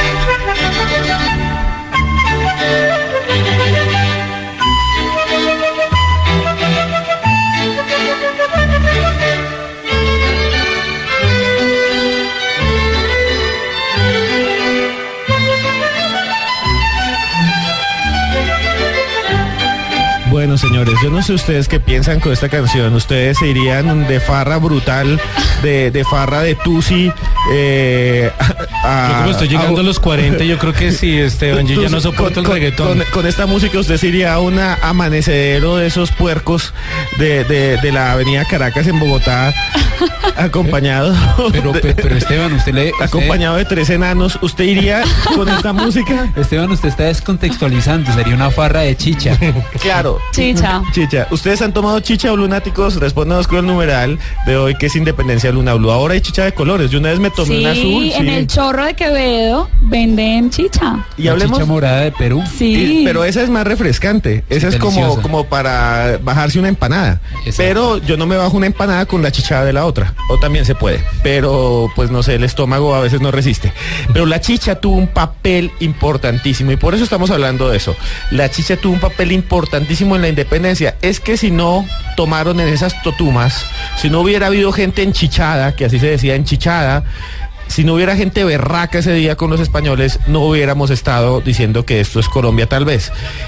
Bueno, señores, yo no sé ustedes qué piensan con esta canción. Ustedes se irían de farra brutal, de farra de tusi, yo como estoy llegando a los 40, yo creo que sí, Esteban, yo ya no soporto el reggaetón. Con esta música usted se iría a un amanecedero de esos puercos de la avenida Caracas en Bogotá, acompañado pero Esteban, acompañado de 3 enanos. ¿Usted iría con esta música? Esteban, usted está descontextualizando, sería una farra de chicha. Claro. Chicha. ¿Ustedes han tomado chicha o lunáticos? Respóndanos con el numeral de hoy, que es Independencia Luna Blue. Ahora hay chicha de colores. Yo una vez me tomé una azul. Sí, en el Chorro de Quevedo venden chicha. Y hablemos chicha morada de Perú. Sí. Pero esa es más refrescante. Esa es como para bajarse una empanada. Exacto. Pero yo no me bajo una empanada con la chicha de la otra. O también se puede. Pero pues no sé, el estómago a veces no resiste. Pero la chicha tuvo un papel importantísimo. Y por eso estamos hablando de eso. La chicha tuvo un papel importantísimo en la independencia. Es que si no tomaron en esas totumas, si no hubiera habido gente enchichada, que así se decía, enchichada, si no hubiera gente berraca ese día con los españoles, no hubiéramos estado diciendo que esto es Colombia, tal vez.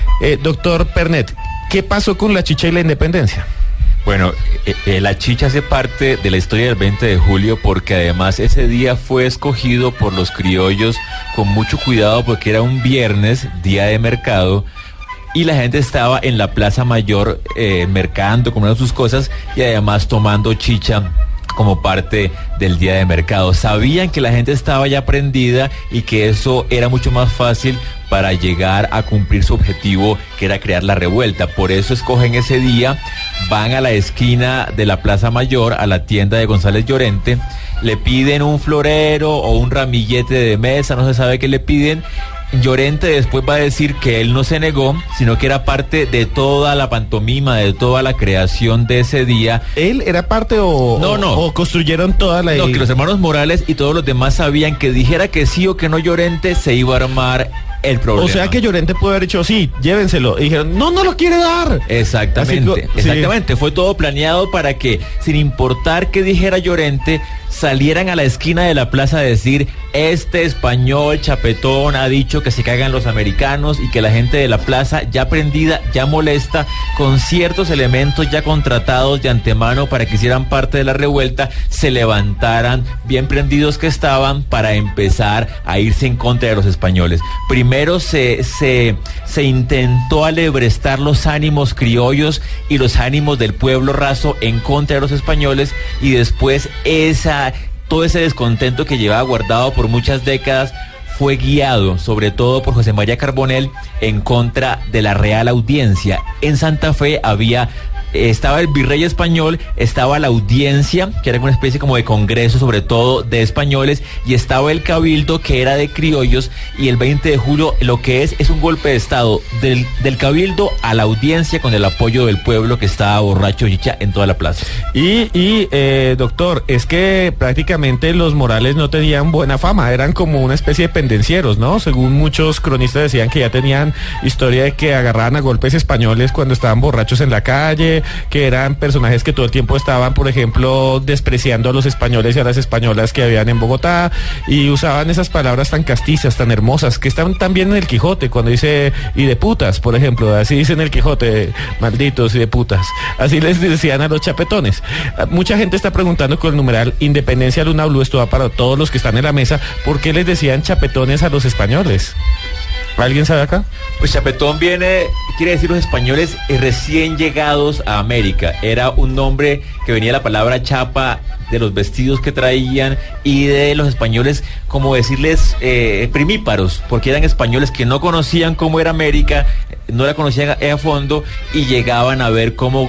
Doctor Pernet, ¿qué pasó con la chicha y la independencia? Bueno, la chicha hace parte de la historia del 20 de julio porque además ese día fue escogido por los criollos con mucho cuidado porque era un viernes, día de mercado, y la gente estaba en la Plaza Mayor mercando, comprando sus cosas y además tomando chicha como parte del día de mercado. Sabían que la gente estaba ya prendida y que eso era mucho más fácil para llegar a cumplir su objetivo, que era crear la revuelta. Por eso escogen ese día, van a la esquina de la Plaza Mayor, a la tienda de González Llorente, le piden un florero o un ramillete de mesa, no se sabe qué le piden. Llorente después va a decir que él no se negó, sino que era parte de toda la pantomima, de toda la creación de ese día. ¿Él era parte o construyeron toda la... No, que los hermanos Morales y todos los demás sabían que dijera que sí o que no Llorente, se iba a armar el problema. O sea que Llorente puede haber dicho, sí, llévenselo. Y dijeron, no lo quiere dar. Exactamente, exactamente. Fue todo planeado para que, sin importar qué dijera Llorente, salieran a la esquina de la plaza a decir, este español chapetón ha dicho que se cagan los americanos, y que la gente de la plaza, ya prendida, ya molesta, con ciertos elementos ya contratados de antemano para que hicieran parte de la revuelta, se levantaran bien prendidos que estaban para empezar a irse en contra de los españoles. Primero se intentó alebrestar los ánimos criollos y los ánimos del pueblo raso en contra de los españoles, y después todo ese descontento que llevaba guardado por muchas décadas fue guiado, sobre todo por José María Carbonell, en contra de la Real Audiencia. En Santa Fe estaba el virrey español, estaba la audiencia, que era una especie como de congreso, sobre todo de españoles, y estaba el cabildo, que era de criollos, y el 20 de julio lo que es un golpe de estado del cabildo a la audiencia con el apoyo del pueblo que estaba borracho chicha en toda la plaza. Y doctor, es que prácticamente los Morales no tenían buena fama, eran como una especie de pendencieros, ¿no? Según muchos cronistas decían que ya tenían historia de que agarraban a golpes españoles cuando estaban borrachos en la calle, que eran personajes que todo el tiempo estaban, por ejemplo, despreciando a los españoles y a las españolas que habían en Bogotá, y usaban esas palabras tan castizas, tan hermosas, que están también en el Quijote, cuando dice y de putas, por ejemplo, así dice en el Quijote, malditos y de putas, así les decían a los chapetones. Mucha gente está preguntando con el numeral Independencia Luna Blue, esto va para todos los que están en la mesa, ¿por qué les decían chapetones a los españoles? ¿Alguien sabe acá? Pues chapetón quiere decir los españoles recién llegados a América. Era un nombre que venía de la palabra chapa, de los vestidos que traían, y de los españoles, como decirles primíparos, porque eran españoles que no conocían cómo era América, no la conocían a fondo, y llegaban a ver cómo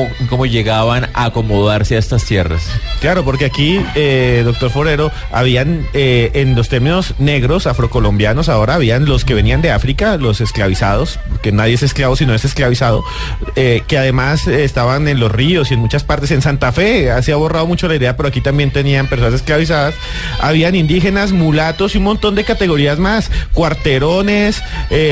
llegaban a acomodarse a estas tierras. Claro, porque aquí, doctor Forero, habían en los términos negros, afrocolombianos, ahora habían los que venían de África, los esclavizados, porque nadie es esclavo si no es esclavizado, que además estaban en los ríos y en muchas partes. En Santa Fe se ha borrado mucho la idea, pero aquí también tenían personas esclavizadas. Habían indígenas, mulatos y un montón de categorías más, cuarterones,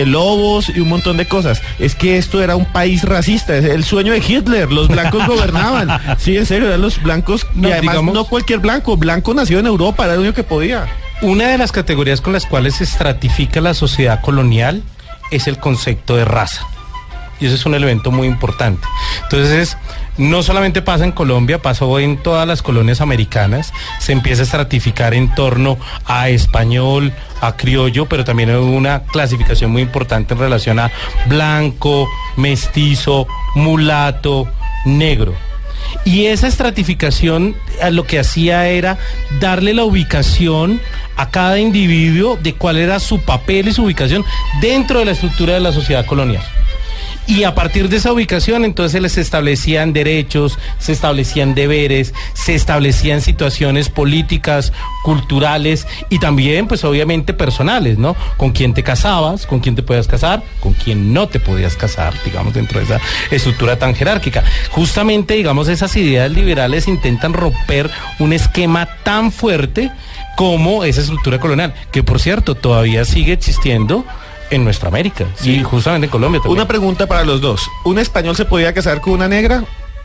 lobos y un montón de cosas. Es que esto era un país racista, es el sueño de Hitler, los blancos gobernaban. Sí, en serio, eran los blancos, y además digamos, no cualquier blanco nacido en Europa, era el único que podía. Una de las categorías con las cuales se estratifica la sociedad colonial es el concepto de raza. Y eso es un elemento muy importante. Entonces, no solamente pasa en Colombia, pasó en todas las colonias americanas. Se empieza a estratificar en torno a español, a criollo, pero también hay una clasificación muy importante en relación a blanco, mestizo, mulato, negro. Y esa estratificación lo que hacía era darle la ubicación a cada individuo de cuál era su papel y su ubicación dentro de la estructura de la sociedad colonial. Y a partir de esa ubicación, entonces se les establecían derechos, se establecían deberes, se establecían situaciones políticas, culturales y también, pues obviamente personales, ¿no? Con quién te casabas, con quién te podías casar, con quién no te podías casar, digamos, dentro de esa estructura tan jerárquica. Justamente, digamos, esas ideas liberales intentan romper un esquema tan fuerte como esa estructura colonial, que por cierto todavía sigue existiendo en nuestra América, sí, y justamente en Colombia también. Una pregunta para los dos. ¿Un español se podía casar con una negra?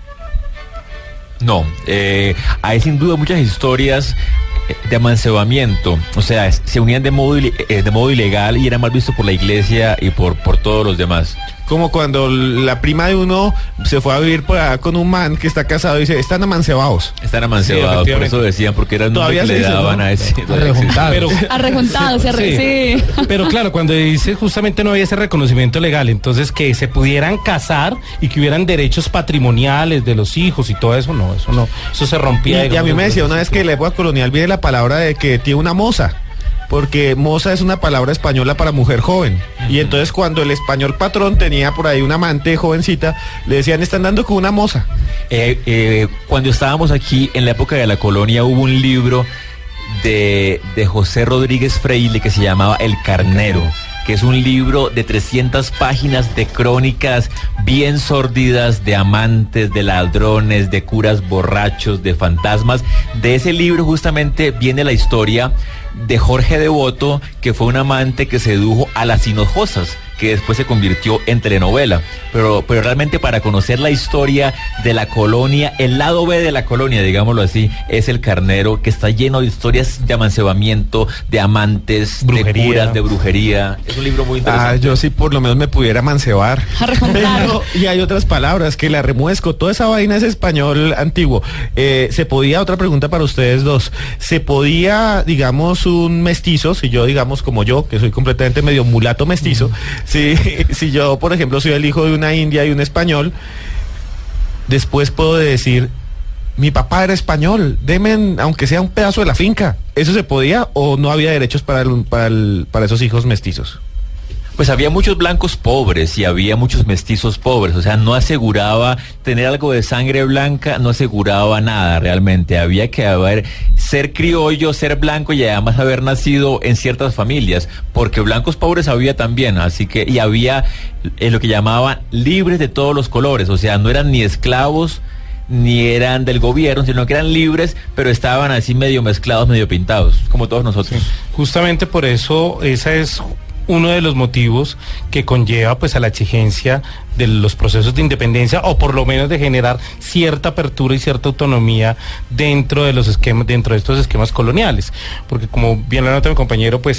No, hay sin duda muchas historias de amancebamiento, o sea, se unían de modo ilegal y era mal visto por la iglesia y por todos los demás. Como cuando la prima de uno se fue a vivir por allá con un man que está casado y dice, están amancebados. Están amancebados, sí, por eso decían, porque era el nombre que le daban, ¿no? A ese. Arrejuntados, sí. Pero claro, cuando dice justamente no había ese reconocimiento legal, entonces que se pudieran casar y que hubieran derechos patrimoniales de los hijos y todo eso, eso se rompía. Y a mí me decía una vez que en la época colonial viene la palabra de que tiene una moza. Porque moza es una palabra española para mujer joven. Y entonces cuando el español patrón tenía por ahí una amante jovencita, le decían, están dando con una moza. Cuando estábamos aquí en la época de la colonia hubo un libro de José Rodríguez Freile que se llamaba El Carnero, que es un libro de 300 páginas de crónicas bien sórdidas de amantes, de ladrones, de curas borrachos, de fantasmas. De ese libro justamente viene la historia de Jorge Devoto, que fue un amante que sedujo a las Hinojosas, que después se convirtió en telenovela. Pero realmente para conocer la historia de la colonia, el lado B de la colonia, digámoslo así, es El Carnero, que está lleno de historias de amancebamiento, de amantes, brujería, de curas, de brujería. Es un libro muy interesante. Yo sí por lo menos me pudiera amancebar. Pero, y hay otras palabras que la remuesco, toda esa vaina es español antiguo. Se podía, otra pregunta para ustedes dos, se podía, digamos, un mestizo, si yo, digamos, como yo, que soy completamente medio mulato mestizo, si yo, por ejemplo, soy el hijo de una india y un español, después puedo decir, mi papá era español, denme aunque sea un pedazo de la finca. ¿Eso se podía o no había derechos para esos hijos mestizos? Pues había muchos blancos pobres y había muchos mestizos pobres, o sea, no aseguraba tener algo de sangre blanca, no aseguraba nada realmente. Había que ser criollo, ser blanco y además haber nacido en ciertas familias, porque blancos pobres había también, así que, y había lo que llamaban libres de todos los colores, o sea, no eran ni esclavos ni eran del gobierno, sino que eran libres, pero estaban así medio mezclados, medio pintados, como todos nosotros. Sí, justamente por eso, esa es uno de los motivos que conlleva pues a la exigencia de los procesos de independencia, o por lo menos de generar cierta apertura y cierta autonomía dentro de los esquemas, dentro de estos esquemas coloniales, porque como bien lo nota mi compañero, pues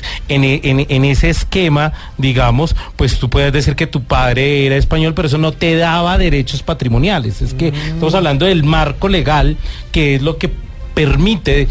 en ese esquema, digamos, pues tú puedes decir que tu padre era español, pero eso no te daba derechos patrimoniales. Es que estamos hablando del marco legal, que es lo que permite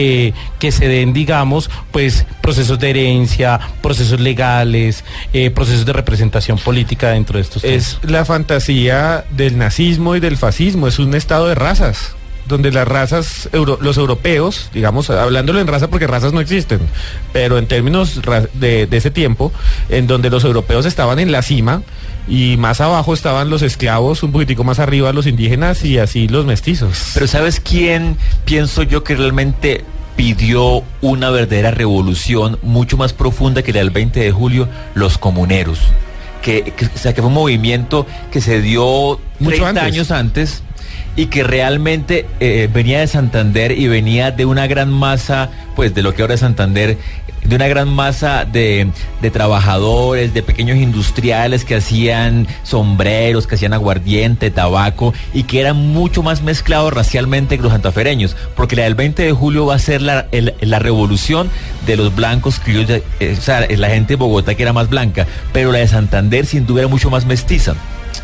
que se den, digamos, pues procesos de herencia, procesos legales, procesos de representación política dentro de estos temas. Es la fantasía del nazismo y del fascismo, es un estado de razas, donde las razas, los europeos, digamos, hablándolo en raza porque razas no existen, pero en términos de ese tiempo, en donde los europeos estaban en la cima y más abajo estaban los esclavos, un poquitico más arriba los indígenas y así los mestizos. Pero ¿sabes quién pienso yo que realmente pidió una verdadera revolución mucho más profunda que la del 20 de julio? Los comuneros, que fue un movimiento que se dio 30 años antes y que realmente venía de Santander y venía de una gran masa, pues de lo que ahora es Santander, de una gran masa de trabajadores, de pequeños industriales que hacían sombreros, que hacían aguardiente, tabaco, y que eran mucho más mezclados racialmente que los santafereños, porque la del 20 de julio va a ser la revolución de los blancos criollos, o sea, la gente de Bogotá que era más blanca, pero la de Santander sin duda era mucho más mestiza,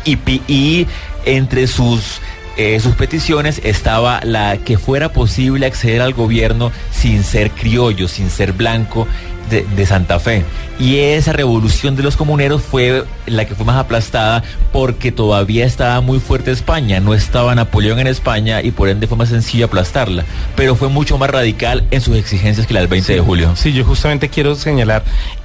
y entre sus peticiones estaba la que fuera posible acceder al gobierno sin ser criollo, sin ser blanco de Santa Fe. Y esa revolución de los comuneros fue la que fue más aplastada porque todavía estaba muy fuerte España, no estaba Napoleón en España y por ende fue más sencillo aplastarla, pero fue mucho más radical en sus exigencias que la del 20 de julio. Sí, yo justamente quiero señalar,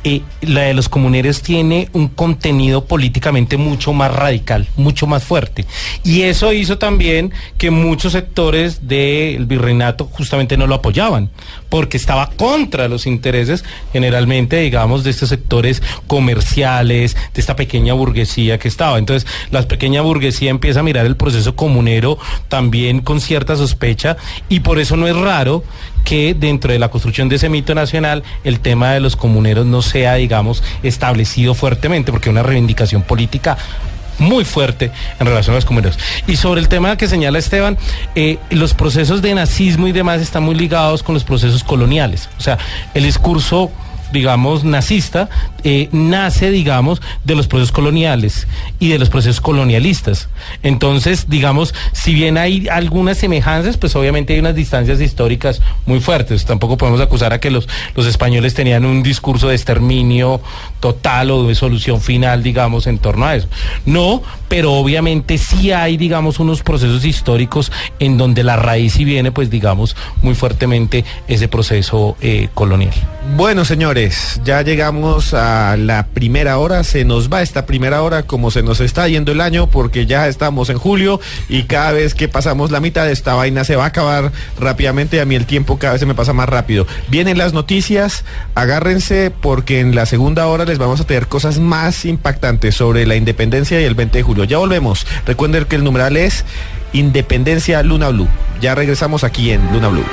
la de los comuneros tiene un contenido políticamente mucho más radical, mucho más fuerte, y eso hizo también que muchos sectores del virreinato justamente no lo apoyaban, porque estaba contra los intereses generalmente, digamos, de estos sectores comerciales, de esta pequeña burguesía que estaba. Entonces, la pequeña burguesía empieza a mirar el proceso comunero también con cierta sospecha, y por eso no es raro que dentro de la construcción de ese mito nacional el tema de los comuneros no sea, digamos, establecido fuertemente, porque es una reivindicación política muy fuerte en relación a los comuneros. Y sobre el tema que señala Esteban, los procesos de nazismo y demás están muy ligados con los procesos coloniales. O sea, el discurso, digamos, nazista, nace, digamos, de los procesos coloniales y de los procesos colonialistas. Entonces, digamos, si bien hay algunas semejanzas, pues obviamente hay unas distancias históricas muy fuertes. Tampoco podemos acusar a que los españoles tenían un discurso de exterminio total o de solución final, digamos, en torno a eso. No, pero obviamente sí hay, digamos, unos procesos históricos en donde la raíz sí viene, pues, digamos, muy fuertemente ese proceso colonial. Bueno, señores, ya llegamos a la primera hora. Se nos va esta primera hora como se nos está yendo el año, porque ya estamos en julio y cada vez que pasamos la mitad de esta vaina se va a acabar rápidamente. A mí el tiempo cada vez se me pasa más rápido. Vienen las noticias, agárrense porque en la segunda hora les vamos a tener cosas más impactantes sobre la independencia y el 20 de julio. Ya volvemos. Recuerden que el numeral es Independencia Luna Blue. Ya regresamos aquí en Luna Blue.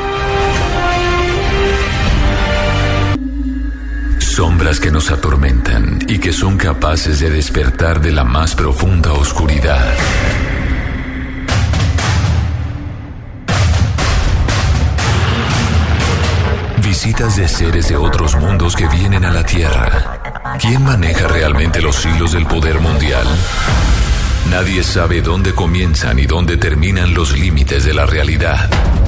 Sombras que nos atormentan y que son capaces de despertar de la más profunda oscuridad. Visitas de seres de otros mundos que vienen a la Tierra. ¿Quién maneja realmente los hilos del poder mundial? Nadie sabe dónde comienzan y dónde terminan los límites de la realidad.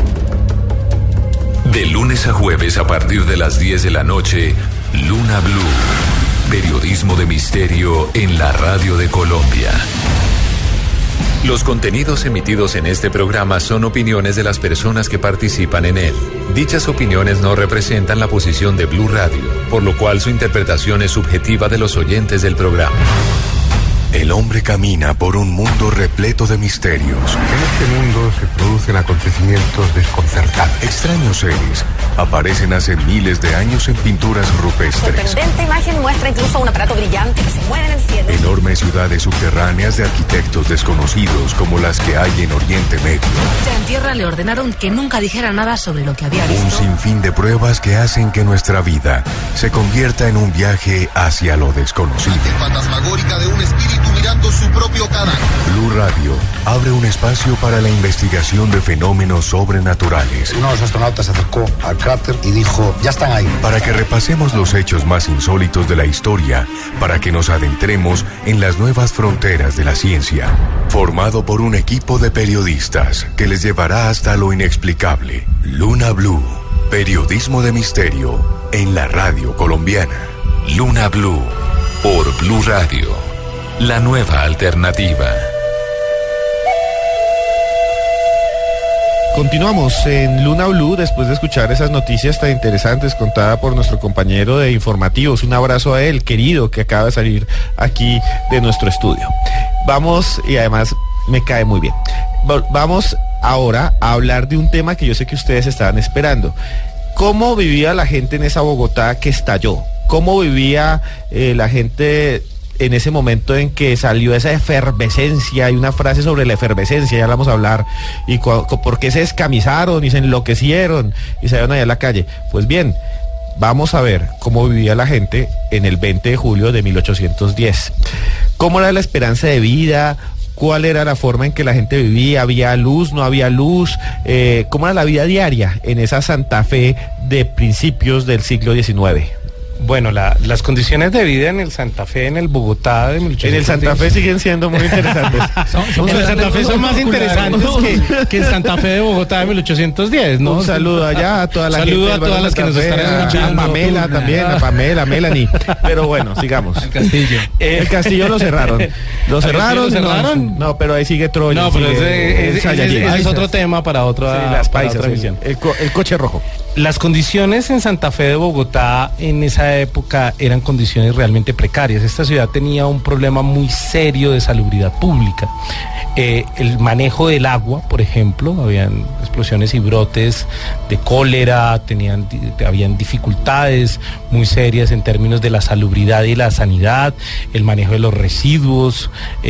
De lunes a jueves a partir de las 10 de la noche, Luna Blue. Periodismo de misterio en la radio de Colombia. Los contenidos emitidos en este programa son opiniones de las personas que participan en él. Dichas opiniones no representan la posición de Blue Radio, por lo cual su interpretación es subjetiva de los oyentes del programa. El hombre camina por un mundo repleto de misterios. En este mundo se producen acontecimientos desconcertantes. Extraños seres aparecen hace miles de años en pinturas rupestres. Sorprendente imagen muestra incluso un aparato brillante que se mueve en el cielo. Enormes ciudades subterráneas de arquitectos desconocidos como las que hay en Oriente Medio. Ya en tierra le ordenaron que nunca dijera nada sobre lo que había visto. Un sinfín de pruebas que hacen que nuestra vida se convierta en un viaje hacia lo desconocido. Fantasmagórica de un espíritu mirando su propio cadáver. Blue Radio abre un espacio para la investigación de fenómenos sobrenaturales. Uno de los astronautas se acercó al cráter y dijo, ya están ahí. Para que repasemos los hechos más insólitos de la historia, para que nos adentremos en las nuevas fronteras de la ciencia. Formado por un equipo de periodistas que les llevará hasta lo inexplicable. Luna Blue, periodismo de misterio en la radio colombiana. Luna Blue, por Blue Radio, la nueva alternativa. Continuamos en Luna Blue después de escuchar esas noticias tan interesantes contadas por nuestro compañero de informativos. Un abrazo a él, querido, que acaba de salir aquí de nuestro estudio. Vamos, y además me cae muy bien. Vamos ahora a hablar de un tema que yo sé que ustedes estaban esperando. ¿Cómo vivía la gente en esa Bogotá que estalló? ¿Cómo vivía la gente en ese momento en que salió esa efervescencia? Hay una frase sobre la efervescencia, ya la vamos a hablar, y por qué se descamisaron y se enloquecieron y salieron allá a la calle. Pues bien, vamos a ver cómo vivía la gente en el 20 de julio de 1810. ¿Cómo era la esperanza de vida? ¿Cuál era la forma en que la gente vivía? ¿Había luz? ¿No había luz? ¿Cómo era la vida diaria en esa Santa Fe de principios del siglo XIX? Bueno, las condiciones de vida en el Santa Fe, en el Bogotá de 1810. En el Santa Fe siguen siendo muy interesantes. En el Santa Fe son más interesantes que el Santa Fe de Bogotá de 1810, ¿no? Un saludo allá a toda la gente. Saludo a todas las que nos están escuchando. A Pamela también, a Pamela, a Melanie. Pero bueno, sigamos. El Castillo. El Castillo lo cerraron. ¿Lo cerraron? No, pero ahí sigue Troya. No, pero ese es otro tema para otra. Sí, las paisas. El coche rojo. Las condiciones en Santa Fe de Bogotá en esa época eran condiciones realmente precarias. Esta ciudad tenía un problema muy serio de salubridad pública. El manejo del agua, por ejemplo, habían explosiones y brotes de cólera, habían dificultades muy serias en términos de la salubridad y la sanidad, el manejo de los residuos,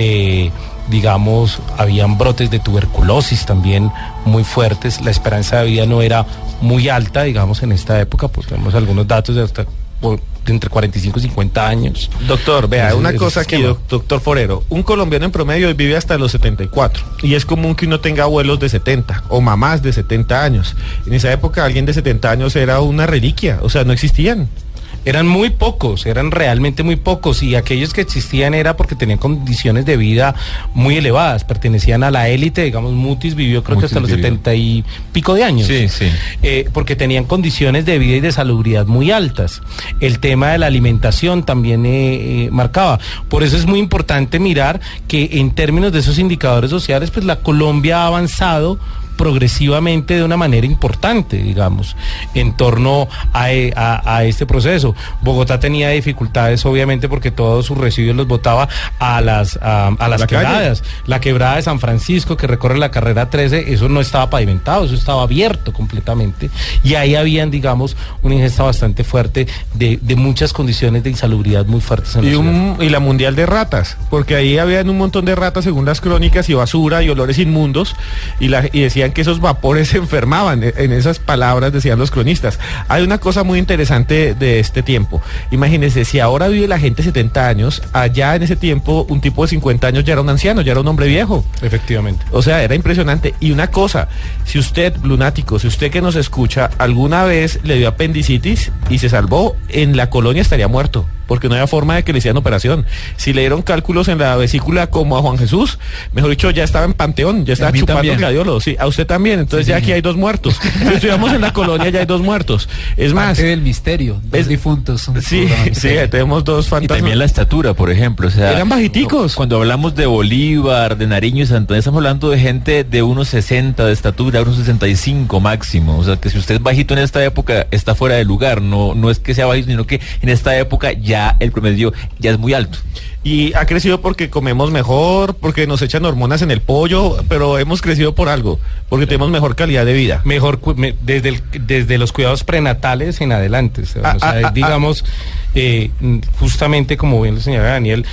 digamos, habían brotes de tuberculosis también muy fuertes. La esperanza de vida no era muy alta, digamos, en esta época, pues tenemos algunos datos de hasta entre 45 y 50 años. Doctor, vea, una cosa aquí, doctor Forero, un colombiano en promedio vive hasta los 74, y es común que uno tenga abuelos de 70 o mamás de 70 años. En esa época alguien de 70 años era una reliquia, o sea, no existían. Eran muy pocos, eran realmente muy pocos, y aquellos que existían era porque tenían condiciones de vida muy elevadas, pertenecían a la élite, digamos. Mutis vivió creo que hasta los 70 y pico de años. Sí, sí. Porque tenían condiciones de vida y de salubridad muy altas. El tema de la alimentación también marcaba. Por eso es muy importante mirar que en términos de esos indicadores sociales, pues la Colombia ha avanzado progresivamente de una manera importante, digamos, en torno a este proceso. Bogotá tenía dificultades, obviamente, porque todos sus residuos los botaba a las quebradas. La quebrada de San Francisco, que recorre la carrera 13, eso no estaba pavimentado, eso estaba abierto completamente, y ahí habían, digamos, una ingesta bastante fuerte de muchas condiciones de insalubridad muy fuertes en la ciudad. Y la mundial de ratas, porque ahí habían un montón de ratas según las crónicas, y basura y olores inmundos, y decían que esos vapores se enfermaban. En esas palabras decían los cronistas. Hay una cosa muy interesante de este tiempo. Imagínense, si ahora vive la gente 70 años, allá en ese tiempo un tipo de 50 años ya era un anciano, ya era un hombre viejo. Efectivamente. O sea, era impresionante. Y una cosa, si usted, lunático, si usted que nos escucha, alguna vez le dio apendicitis y se salvó, en la colonia estaría muerto. porque no había forma de que le hicieran operación. Si le dieron cálculos en la vesícula como a Juan Jesús, mejor dicho, ya estaba en Panteón, ya estaba chupando gladiolo. Sí, a usted también, entonces ya aquí hay 2 muertos. Si estuviéramos en la colonia ya hay 2 muertos. Es más... Parte del misterio, 2 difuntos. Sí, tenemos 2 fantasmas. Y también la estatura, por ejemplo. O sea, eran bajiticos. Cuando hablamos de Bolívar, de Nariño y Santander, estamos hablando de gente de 1,60 de estatura, 1,65 máximo. O sea, que si usted es bajito en esta época, está fuera de lugar. No es que sea bajito, sino que en esta época ya el promedio ya es muy alto. Y ha crecido porque comemos mejor, porque nos echan hormonas en el pollo, pero hemos crecido por algo, porque tenemos mejor calidad de vida. Mejor desde los cuidados prenatales en adelante. Digamos, justamente como bien lo señala Daniel,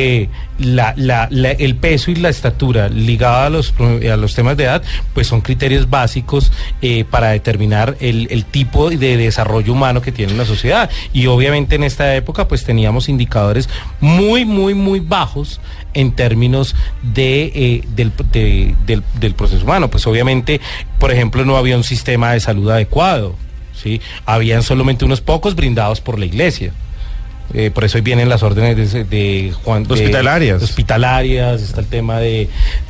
el peso y la estatura ligada a los temas de edad, pues son criterios básicos para determinar el tipo de desarrollo humano que tiene la sociedad. Y obviamente en esta época pues teníamos indicadores muy bajos en términos del proceso humano. Pues obviamente, por ejemplo, no había un sistema de salud adecuado, ¿sí? Habían solamente unos pocos brindados por la iglesia. Por eso ahí vienen las órdenes de Juan hospitalarias, está el tema de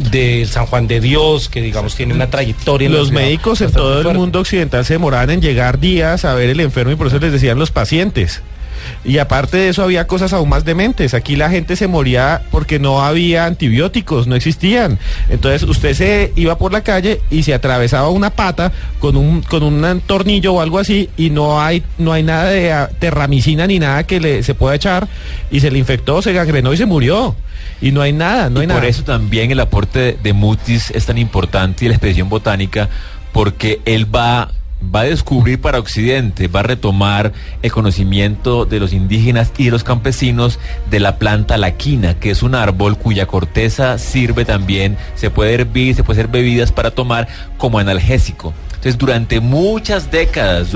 San Juan de Dios, que digamos tiene una trayectoria. Los médicos en todo el mundo occidental se demoraban en llegar días a ver el enfermo y por eso les decían los pacientes. Y aparte de eso había cosas aún más dementes. Aquí la gente se moría porque no había antibióticos, no existían. Entonces usted se iba por la calle y se atravesaba una pata con un tornillo o algo así y no hay nada de terramicina ni nada que se pueda echar y se le infectó, se gangrenó y se murió. Y no hay nada. Por eso también el aporte de Mutis es tan importante y la expedición botánica, porque él va a descubrir para Occidente, va a retomar el conocimiento de los indígenas y de los campesinos de la planta la quina, que es un árbol cuya corteza sirve también, se puede hervir, se puede hacer bebidas para tomar como analgésico. Entonces, durante muchas décadas,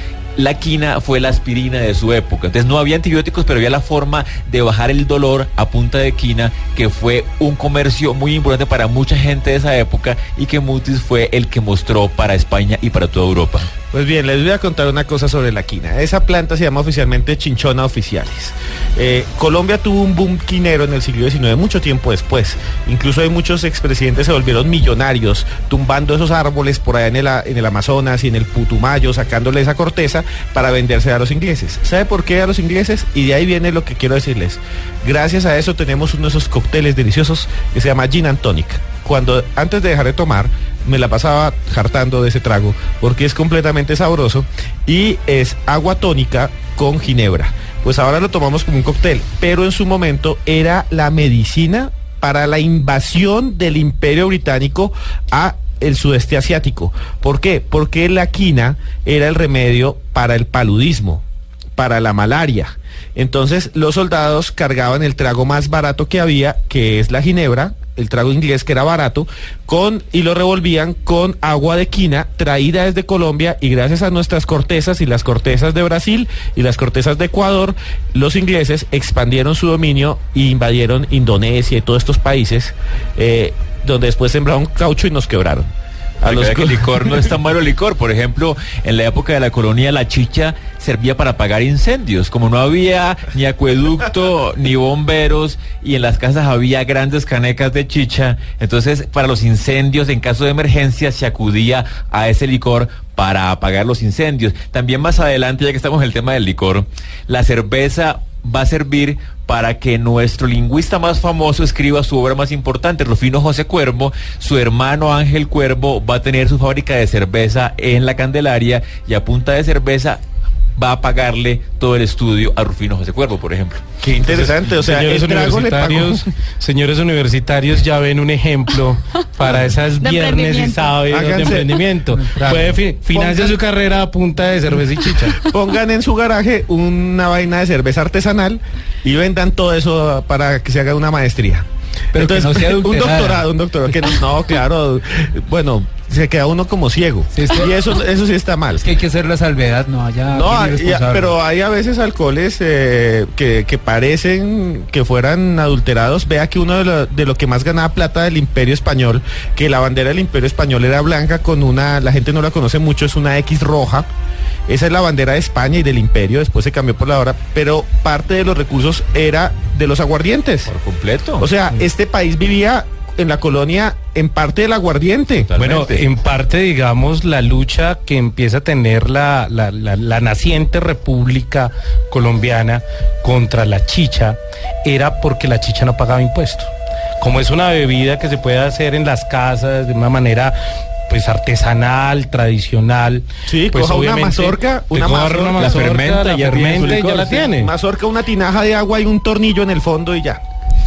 la quina fue la aspirina de su época. Entonces no había antibióticos, pero había la forma de bajar el dolor a punta de quina, que fue un comercio muy importante para mucha gente de esa época y que Mutis fue el que mostró para España y para toda Europa. Pues bien, les voy a contar una cosa sobre la quina. Esa planta se llama oficialmente Chinchona officialis. Colombia tuvo un boom quinero en el siglo XIX, mucho tiempo después. Incluso hay muchos expresidentes se volvieron millonarios tumbando esos árboles por allá en el Amazonas y en el Putumayo, sacándole esa corteza para venderse a los ingleses. ¿Sabe por qué a los ingleses? Y de ahí viene lo que quiero decirles. Gracias a eso tenemos uno de esos cócteles deliciosos que se llama Gin and Tonic. Antes de dejar de tomar, me la pasaba hartando de ese trago, porque es completamente sabroso y es agua tónica con ginebra. Pues ahora lo tomamos como un cóctel, pero en su momento era la medicina para la invasión del Imperio Británico a el sudeste asiático. ¿Por qué? Porque la quina era el remedio para el paludismo, para la malaria. Entonces los soldados cargaban el trago más barato que había, que es la ginebra, el trago inglés que era barato, y lo revolvían con agua de quina traída desde Colombia, y gracias a nuestras cortezas y las cortezas de Brasil y las cortezas de Ecuador, los ingleses expandieron su dominio e invadieron Indonesia y todos estos países, donde después sembraron caucho y nos quebraron. Que el licor no es tan malo el licor. Por ejemplo, en la época de la colonia, la chicha servía para apagar incendios. Como no había ni acueducto ni bomberos y en las casas había grandes canecas de chicha, entonces para los incendios, en caso de emergencia, se acudía a ese licor para apagar los incendios. También más adelante, ya que estamos en el tema del licor, la cerveza va a servir para que nuestro lingüista más famoso escriba su obra más importante, Rufino José Cuervo. Su hermano Ángel Cuervo va a tener su fábrica de cerveza en La Candelaria y a punta de cerveza va a pagarle todo el estudio a Rufino José Cuervo, por ejemplo. Qué interesante, o sea, señores universitarios ya ven un ejemplo para esas viernes y sábados de emprendimiento. Puede financiar su carrera a punta de cerveza y chicha. Pongan en su garaje una vaina de cerveza artesanal y vendan todo eso para que se haga una maestría. Pero entonces, que no sea un doctorado, que no, claro, bueno, se queda uno como ciego. Sí, y eso sí está mal. Es que hay que hacer la salvedad, pero hay a veces alcoholes que parecen que fueran adulterados. Vea que uno de lo que más ganaba plata del Imperio Español, que la bandera del Imperio Español era blanca con la gente no la conoce mucho, es una X roja. esa es la bandera de España y del imperio, después se cambió por la hora, pero parte de los recursos era de los aguardientes. Por completo. O sea, este país vivía en la colonia en parte del aguardiente. Totalmente. Bueno, en parte, digamos, la lucha que empieza a tener la naciente República Colombiana contra la chicha era porque la chicha no pagaba impuestos. Como es una bebida que se puede hacer en las casas de una manera pues artesanal, tradicional. Sí, pues coja una mazorca, la fermenta y ya la tiene. Mazorca, una tinaja de agua y un tornillo en el fondo y ya.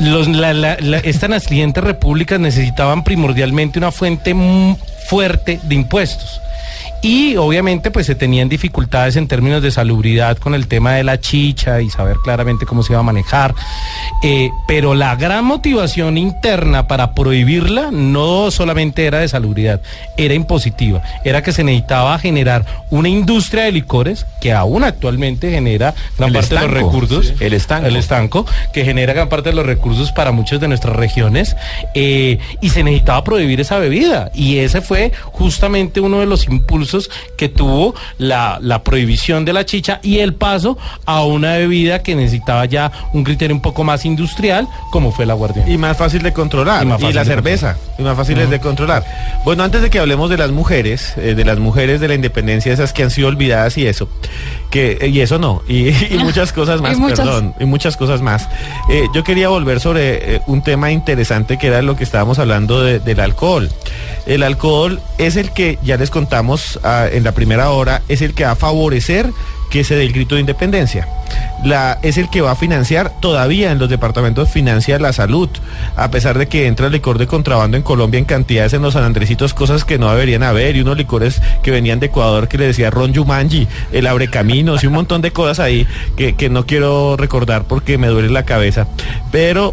Estas nacientes repúblicas necesitaban primordialmente una fuente fuerte de impuestos. Y obviamente pues se tenían dificultades en términos de salubridad con el tema de la chicha y saber claramente cómo se iba a manejar, pero la gran motivación interna para prohibirla no solamente era de salubridad, era impositiva, era que se necesitaba generar una industria de licores que aún actualmente genera gran parte de los recursos, sí. el estanco, que genera gran parte de los recursos para muchas de nuestras regiones, y se necesitaba prohibir esa bebida, y ese fue justamente uno de los impulsos que tuvo la prohibición de la chicha y el paso a una bebida que necesitaba ya un criterio un poco más industrial, como fue el aguardiente. Y más fácil de controlar, y la cerveza, y más fáciles de controlar. Bueno, antes de que hablemos de las mujeres de la independencia, esas que han sido olvidadas y eso, y muchas cosas más, y muchas cosas más. Yo quería volver sobre un tema interesante que era lo que estábamos hablando del alcohol. El alcohol es el que, ya les contamos en la primera hora, es el que va a favorecer que se dé el grito de independencia. Es el que va a financiar, todavía en los departamentos financia la salud, a pesar de que entra el licor de contrabando en Colombia en cantidades en los San Andresitos, cosas que no deberían haber, y unos licores que venían de Ecuador que le decía Ron Yumanji, el Abrecaminos y un montón de cosas ahí que no quiero recordar porque me duele la cabeza. Pero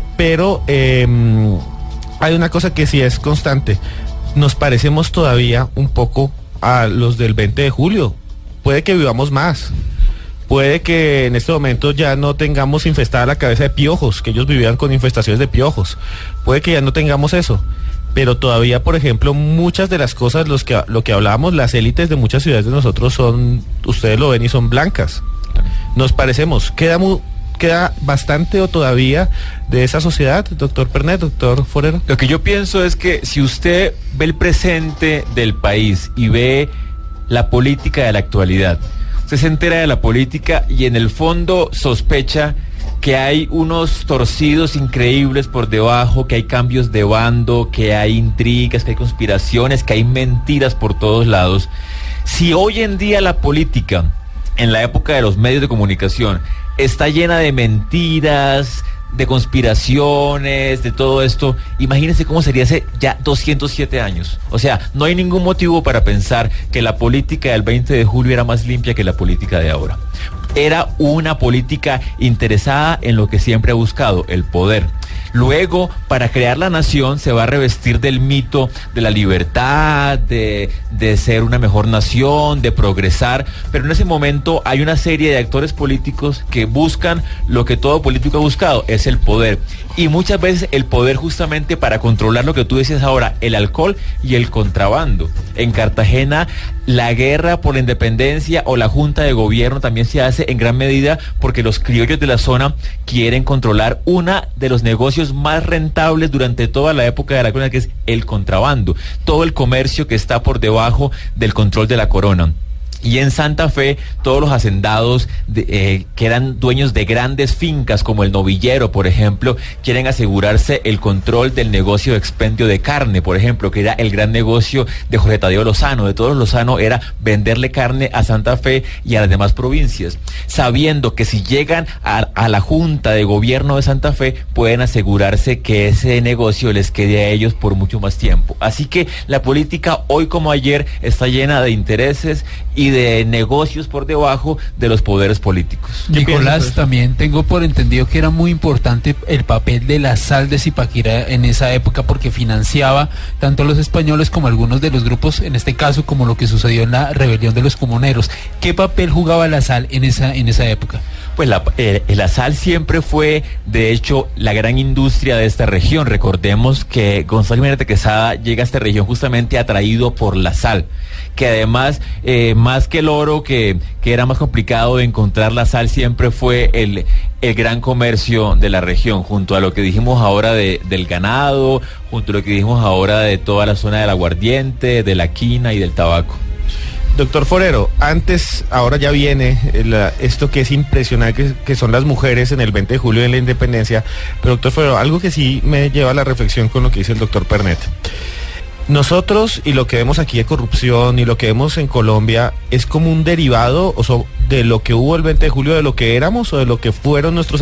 hay una cosa que sí es constante. Nos parecemos todavía un poco a los del 20 de julio. Puede que vivamos más. Puede que en este momento ya no tengamos infestada la cabeza de piojos, que ellos vivían con infestaciones de piojos. Puede que ya no tengamos eso. Pero todavía, por ejemplo, muchas de las cosas, lo que hablábamos, las élites de muchas ciudades de nosotros son, ustedes lo ven y son blancas. Nos parecemos. Queda bastante o todavía de esa sociedad, doctor Pernet, doctor Forero. Lo que yo pienso es que si usted ve el presente del país y ve la política de la actualidad, usted se entera de la política y en el fondo sospecha que hay unos torcidos increíbles por debajo, que hay cambios de bando, que hay intrigas, que hay conspiraciones, que hay mentiras por todos lados. Si hoy en día la política, en la época de los medios de comunicación, está llena de mentiras, de conspiraciones, de todo esto, imagínense cómo sería hace ya 207 años. O sea, no hay ningún motivo para pensar que la política del 20 de julio era más limpia que la política de ahora. Era una política interesada en lo que siempre ha buscado, el poder. Luego, para crear la nación, se va a revestir del mito de la libertad, de ser una mejor nación, de progresar, pero en ese momento hay una serie de actores políticos que buscan lo que todo político ha buscado, es el poder. Y muchas veces el poder justamente para controlar lo que tú decías ahora, el alcohol y el contrabando. En Cartagena, la guerra por la independencia o la junta de gobierno también se hace en gran medida porque los criollos de la zona quieren controlar una de los negocios más rentables durante toda la época de la corona, que es el contrabando, todo el comercio que está por debajo del control de la corona. Y en Santa Fe, todos los hacendados que eran dueños de grandes fincas, como el Novillero, por ejemplo, quieren asegurarse el control del negocio de expendio de carne, por ejemplo, que era el gran negocio de Jorge Tadeo Lozano. De todos los Lozano era venderle carne a Santa Fe y a las demás provincias, sabiendo que si llegan a la Junta de Gobierno de Santa Fe, pueden asegurarse que ese negocio les quede a ellos por mucho más tiempo. Así que la política, hoy como ayer, está llena de intereses y de negocios por debajo de los poderes políticos. Nicolás, también tengo por entendido que era muy importante el papel de la sal de Zipaquirá en esa época, porque financiaba tanto a los españoles como a algunos de los grupos, en este caso como lo que sucedió en la rebelión de los comuneros. ¿Qué papel jugaba la sal en esa época? Pues la sal siempre fue, de hecho, la gran industria de esta región. Recordemos que Gonzalo Jiménez de Quesada llega a esta región justamente atraído por la sal, que además, más que el oro, que era más complicado de encontrar, la sal siempre fue el gran comercio de la región, junto a lo que dijimos ahora del ganado, junto a lo que dijimos ahora de toda la zona del aguardiente, de la quina y del tabaco. Doctor Forero, ahora ya viene esto que es impresionante, que son las mujeres en el 20 de julio de la independencia, pero doctor Forero, algo que sí me lleva a la reflexión con lo que dice el doctor Pernet. Nosotros, y lo que vemos aquí de corrupción, y lo que vemos en Colombia, es como un derivado de lo que hubo el 20 de julio, de lo que éramos o de lo que fueron nuestros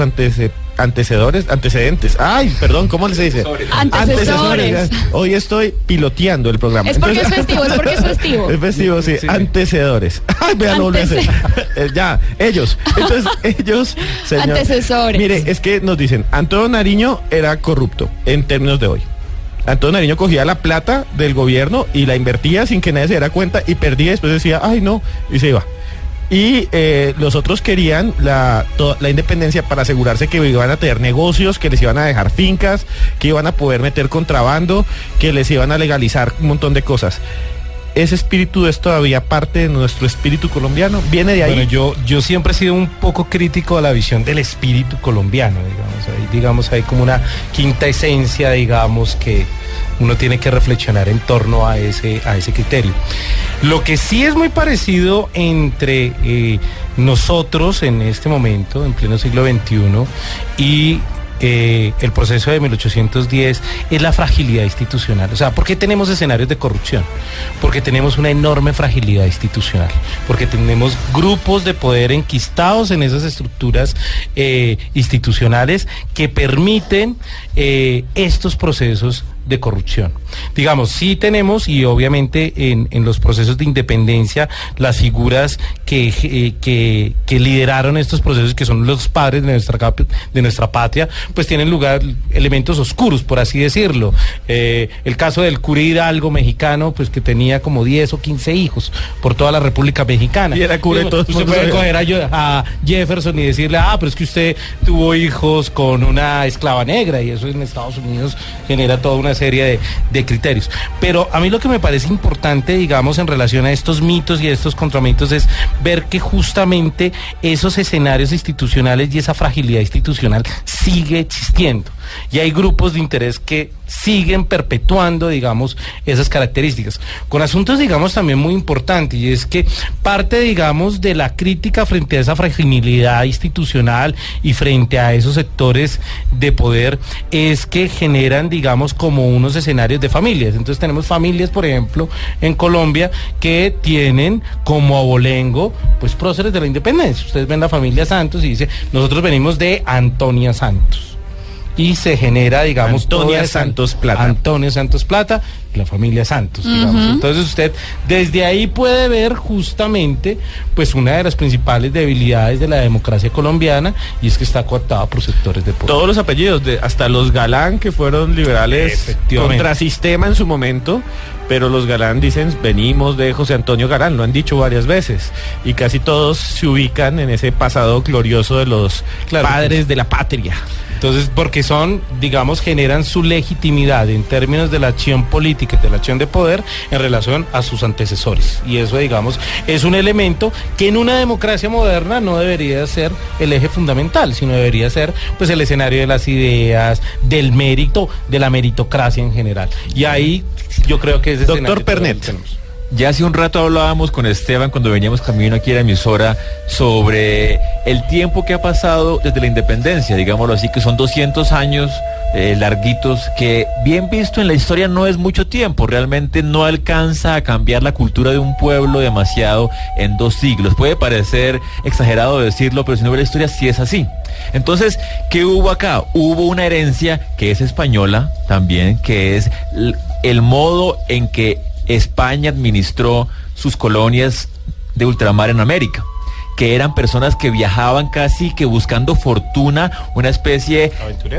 antecedentes. Ay, perdón, ¿cómo les dice? Antecesores. Hoy estoy piloteando el programa. Es porque es festivo. Es festivo, sí. Antecedores. Ay, vean, lo volví a hacer. Ya, ellos. Entonces, ellos, señor. Antecesores. Mire, es que nos dicen, Antonio Nariño era corrupto, en términos de hoy. Antonio Nariño cogía la plata del gobierno y la invertía sin que nadie se diera cuenta y perdía, después decía, ay no, y se iba. Y los otros querían la independencia para asegurarse que iban a tener negocios, que les iban a dejar fincas, que iban a poder meter contrabando, que les iban a legalizar un montón de cosas. ¿Ese espíritu es todavía parte de nuestro espíritu colombiano? ¿Viene de ahí? Bueno, yo siempre he sido un poco crítico a la visión del espíritu colombiano, digamos, hay como una quinta esencia, digamos, que uno tiene que reflexionar en torno a ese criterio. Lo que sí es muy parecido entre nosotros en este momento, en pleno siglo XXI, y el proceso de 1810 es la fragilidad institucional. O sea, ¿por qué tenemos escenarios de corrupción? Porque tenemos una enorme fragilidad institucional, porque tenemos grupos de poder enquistados en esas estructuras institucionales que permiten estos procesos de corrupción. Digamos, sí tenemos, y obviamente en los procesos de independencia, las figuras que lideraron estos procesos, que son los padres de nuestra patria, pues tienen lugar elementos oscuros, por así decirlo. El caso del cura Hidalgo mexicano, pues que tenía como 10 o 15 hijos por toda la República Mexicana. Y era cura de todos. Usted puede coger a Jefferson y decirle, pero es que usted tuvo hijos con una esclava negra, y eso en Estados Unidos genera toda una serie de criterios. Pero a mí lo que me parece importante, digamos, en relación a estos mitos y a estos contramitos, es ver que justamente esos escenarios institucionales y esa fragilidad institucional sigue existiendo. Y hay grupos de interés que siguen perpetuando, digamos, esas características. Con asuntos, digamos, también muy importantes, y es que parte, digamos, de la crítica frente a esa fragilidad institucional y frente a esos sectores de poder es que generan, digamos, como unos escenarios de familias. Entonces tenemos familias, por ejemplo, en Colombia, que tienen como abolengo, pues, próceres de la independencia. Ustedes ven la familia Santos y dice, nosotros venimos de Antonia Santos. Y se genera, digamos, Antonia Santos Plata. Antonio Santos Plata y la familia Santos, digamos. Entonces usted desde ahí puede ver justamente, pues, una de las principales debilidades de la democracia colombiana, y es que está coartada por sectores de poder. Todos los apellidos, hasta los Galán, que fueron liberales contrasistema en su momento, pero los Galán dicen, venimos de José Antonio Galán, lo han dicho varias veces, y casi todos se ubican en ese pasado glorioso de los padres de la patria. Entonces, porque son, digamos, generan su legitimidad en términos de la acción política, de la acción de poder en relación a sus antecesores. Y eso, digamos, es un elemento que en una democracia moderna no debería ser el eje fundamental, sino debería ser, pues, el escenario de las ideas, del mérito, de la meritocracia en general. Y ahí yo creo que ese Doctor Pernet. Ya hace un rato hablábamos con Esteban cuando veníamos camino aquí a la emisora sobre el tiempo que ha pasado desde la independencia, digámoslo así, que son 200 años larguitos, que bien visto en la historia no es mucho tiempo, realmente no alcanza a cambiar la cultura de un pueblo demasiado en 2 siglos. Puede parecer exagerado decirlo, pero si no ve la historia sí es así. Entonces, ¿qué hubo acá? Hubo una herencia que es española también, que es el modo en que España administró sus colonias de ultramar en América, que eran personas que viajaban casi que buscando fortuna, una especie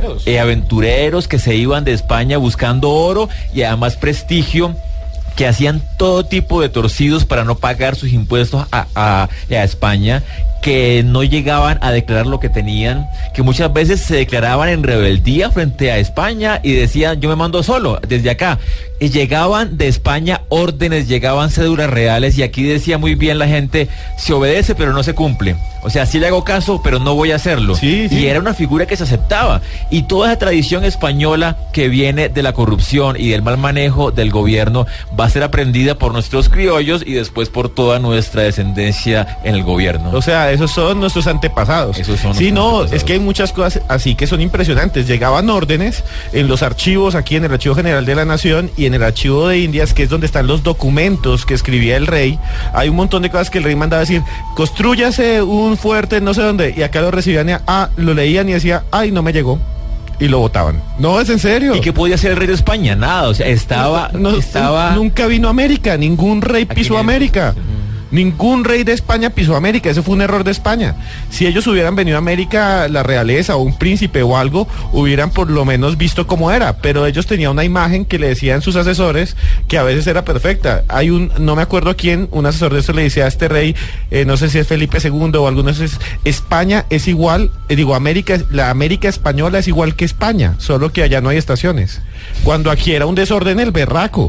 aventureros que se iban de España buscando oro y además prestigio, que hacían todo tipo de torcidos para no pagar sus impuestos a España, que no llegaban a declarar lo que tenían, que muchas veces se declaraban en rebeldía frente a España y decían, yo me mando solo, desde acá. Y llegaban de España órdenes, llegaban cédulas reales, y aquí decía muy bien la gente, se obedece pero no se cumple. O sea, sí le hago caso, pero no voy a hacerlo. Sí. Y era una figura que se aceptaba. Y toda esa tradición española que viene de la corrupción y del mal manejo del gobierno va a ser aprendida por nuestros criollos y después por toda nuestra descendencia en el gobierno. O sea, esos son nuestros antepasados. Es que hay muchas cosas así que son impresionantes. Llegaban órdenes en los archivos, aquí en el Archivo General de la Nación y en el Archivo de Indias, que es donde están los documentos que escribía el rey. Hay un montón de cosas que el rey mandaba decir, construyase un fuerte no sé dónde, y acá lo recibían, lo leían y decía, ay, no me llegó. Y lo votaban. No, es en serio. ¿Y qué podía hacer el rey de España? Nada, o sea, estaba... Nunca vino a América, ningún rey pisó América. Ningún rey de España pisó América, ese fue un error de España. Si ellos hubieran venido a América, la realeza o un príncipe o algo, hubieran por lo menos visto cómo era, pero ellos tenían una imagen que le decían sus asesores que a veces era perfecta. No me acuerdo quién, un asesor de eso le decía a este rey, no sé si es Felipe II o algunos, España es igual, la América española es igual que España, solo que allá no hay estaciones. Cuando aquí era un desorden el berraco.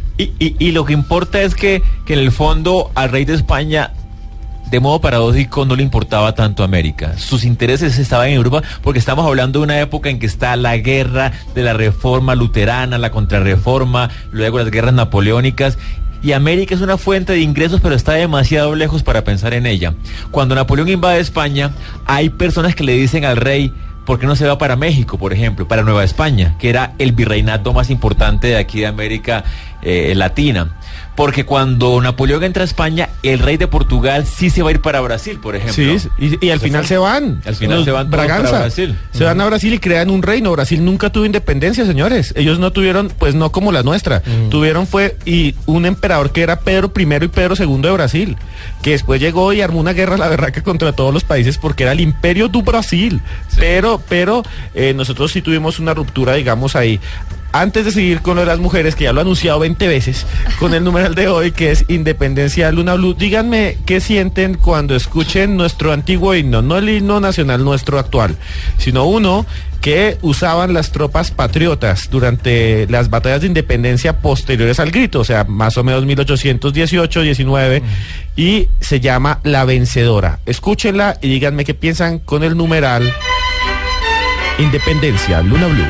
Y lo que importa es que en el fondo al rey de España, de modo paradójico, no le importaba tanto América. Sus intereses estaban en Europa, porque estamos hablando de una época en que está la guerra de la reforma luterana, la contrarreforma, luego las guerras napoleónicas. Y América es una fuente de ingresos, pero está demasiado lejos para pensar en ella. Cuando Napoleón invade España, hay personas que le dicen al rey, ¿por qué no se va para México, por ejemplo, para Nueva España, que era el virreinato más importante de aquí de América Latina? Porque cuando Napoleón entra a España, el rey de Portugal sí se va a ir para Brasil, por ejemplo. Sí, y al final se van. Al final se van todos para Brasil. Se van a Brasil y crean un reino. Brasil nunca tuvo independencia, señores. Ellos no tuvieron, pues no como la nuestra. Tuvieron un emperador que era Pedro I y Pedro II de Brasil, que después llegó y armó una guerra, la verdad, que contra todos los países, porque era el Imperio do Brasil. Sí. Pero nosotros sí tuvimos una ruptura, digamos, ahí. Antes de seguir con lo de las mujeres, que ya lo he anunciado 20 veces, con el numeral de hoy, que es Independencia Luna Blue, díganme qué sienten cuando escuchen nuestro antiguo himno, no el himno nacional nuestro actual, sino uno que usaban las tropas patriotas durante las batallas de independencia posteriores al grito, o sea, más o menos 1818, 19, y se llama La Vencedora. Escúchenla y díganme qué piensan con el numeral Independencia Luna Blue.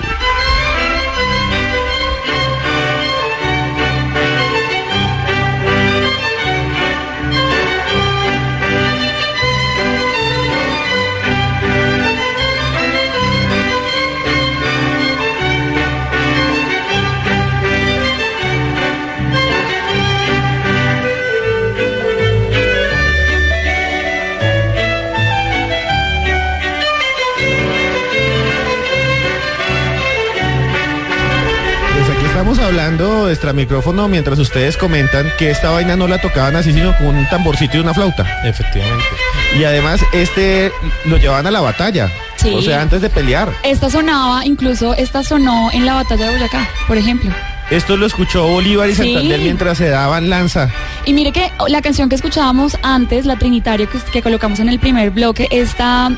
Estamos hablando extra micrófono mientras ustedes comentan que esta vaina no la tocaban así, sino con un tamborcito y una flauta. Efectivamente. Y además lo llevaban a la batalla. Sí. O sea, antes de pelear. Esta sonó en la batalla de Boyacá, por ejemplo. Esto lo escuchó Bolívar y Santander mientras se daban lanza. Y mire que la canción que escuchábamos antes, la Trinitaria, que colocamos en el primer bloque, esta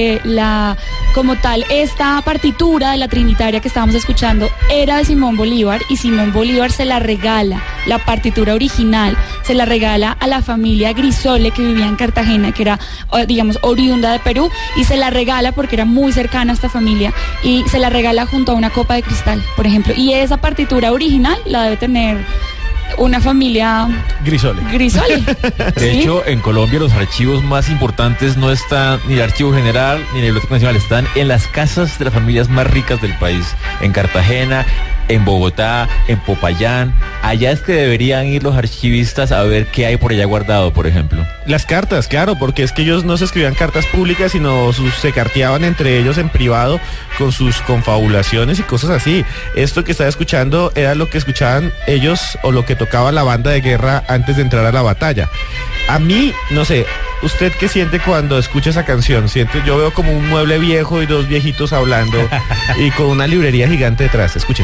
partitura de la Trinitaria que estábamos escuchando era de Simón Bolívar, y Simón Bolívar se la regala, la partitura original, se la regala a la familia Grisole, que vivía en Cartagena, que era, digamos, oriunda de Perú, y se la regala porque era muy cercana a esta familia, y se la regala junto a una copa de cristal, por ejemplo. Y esa partitura original la debe tener una familia Grisole. De hecho, en Colombia los archivos más importantes no están ni el Archivo General ni la Biblioteca Nacional, están en las casas de las familias más ricas del país, en Cartagena, en Bogotá, en Popayán. Allá es que deberían ir los archivistas a ver qué hay por allá guardado, por ejemplo. Las cartas, claro, porque es que ellos no se escribían cartas públicas, sino se carteaban entre ellos en privado con sus confabulaciones y cosas así. Esto que estaba escuchando era lo que escuchaban ellos o lo que tocaba la banda de guerra antes de entrar a la batalla. A mí, no sé, ¿usted qué siente cuando escucha esa canción? Yo veo como un mueble viejo y dos viejitos hablando y con una librería gigante detrás. Escuchen.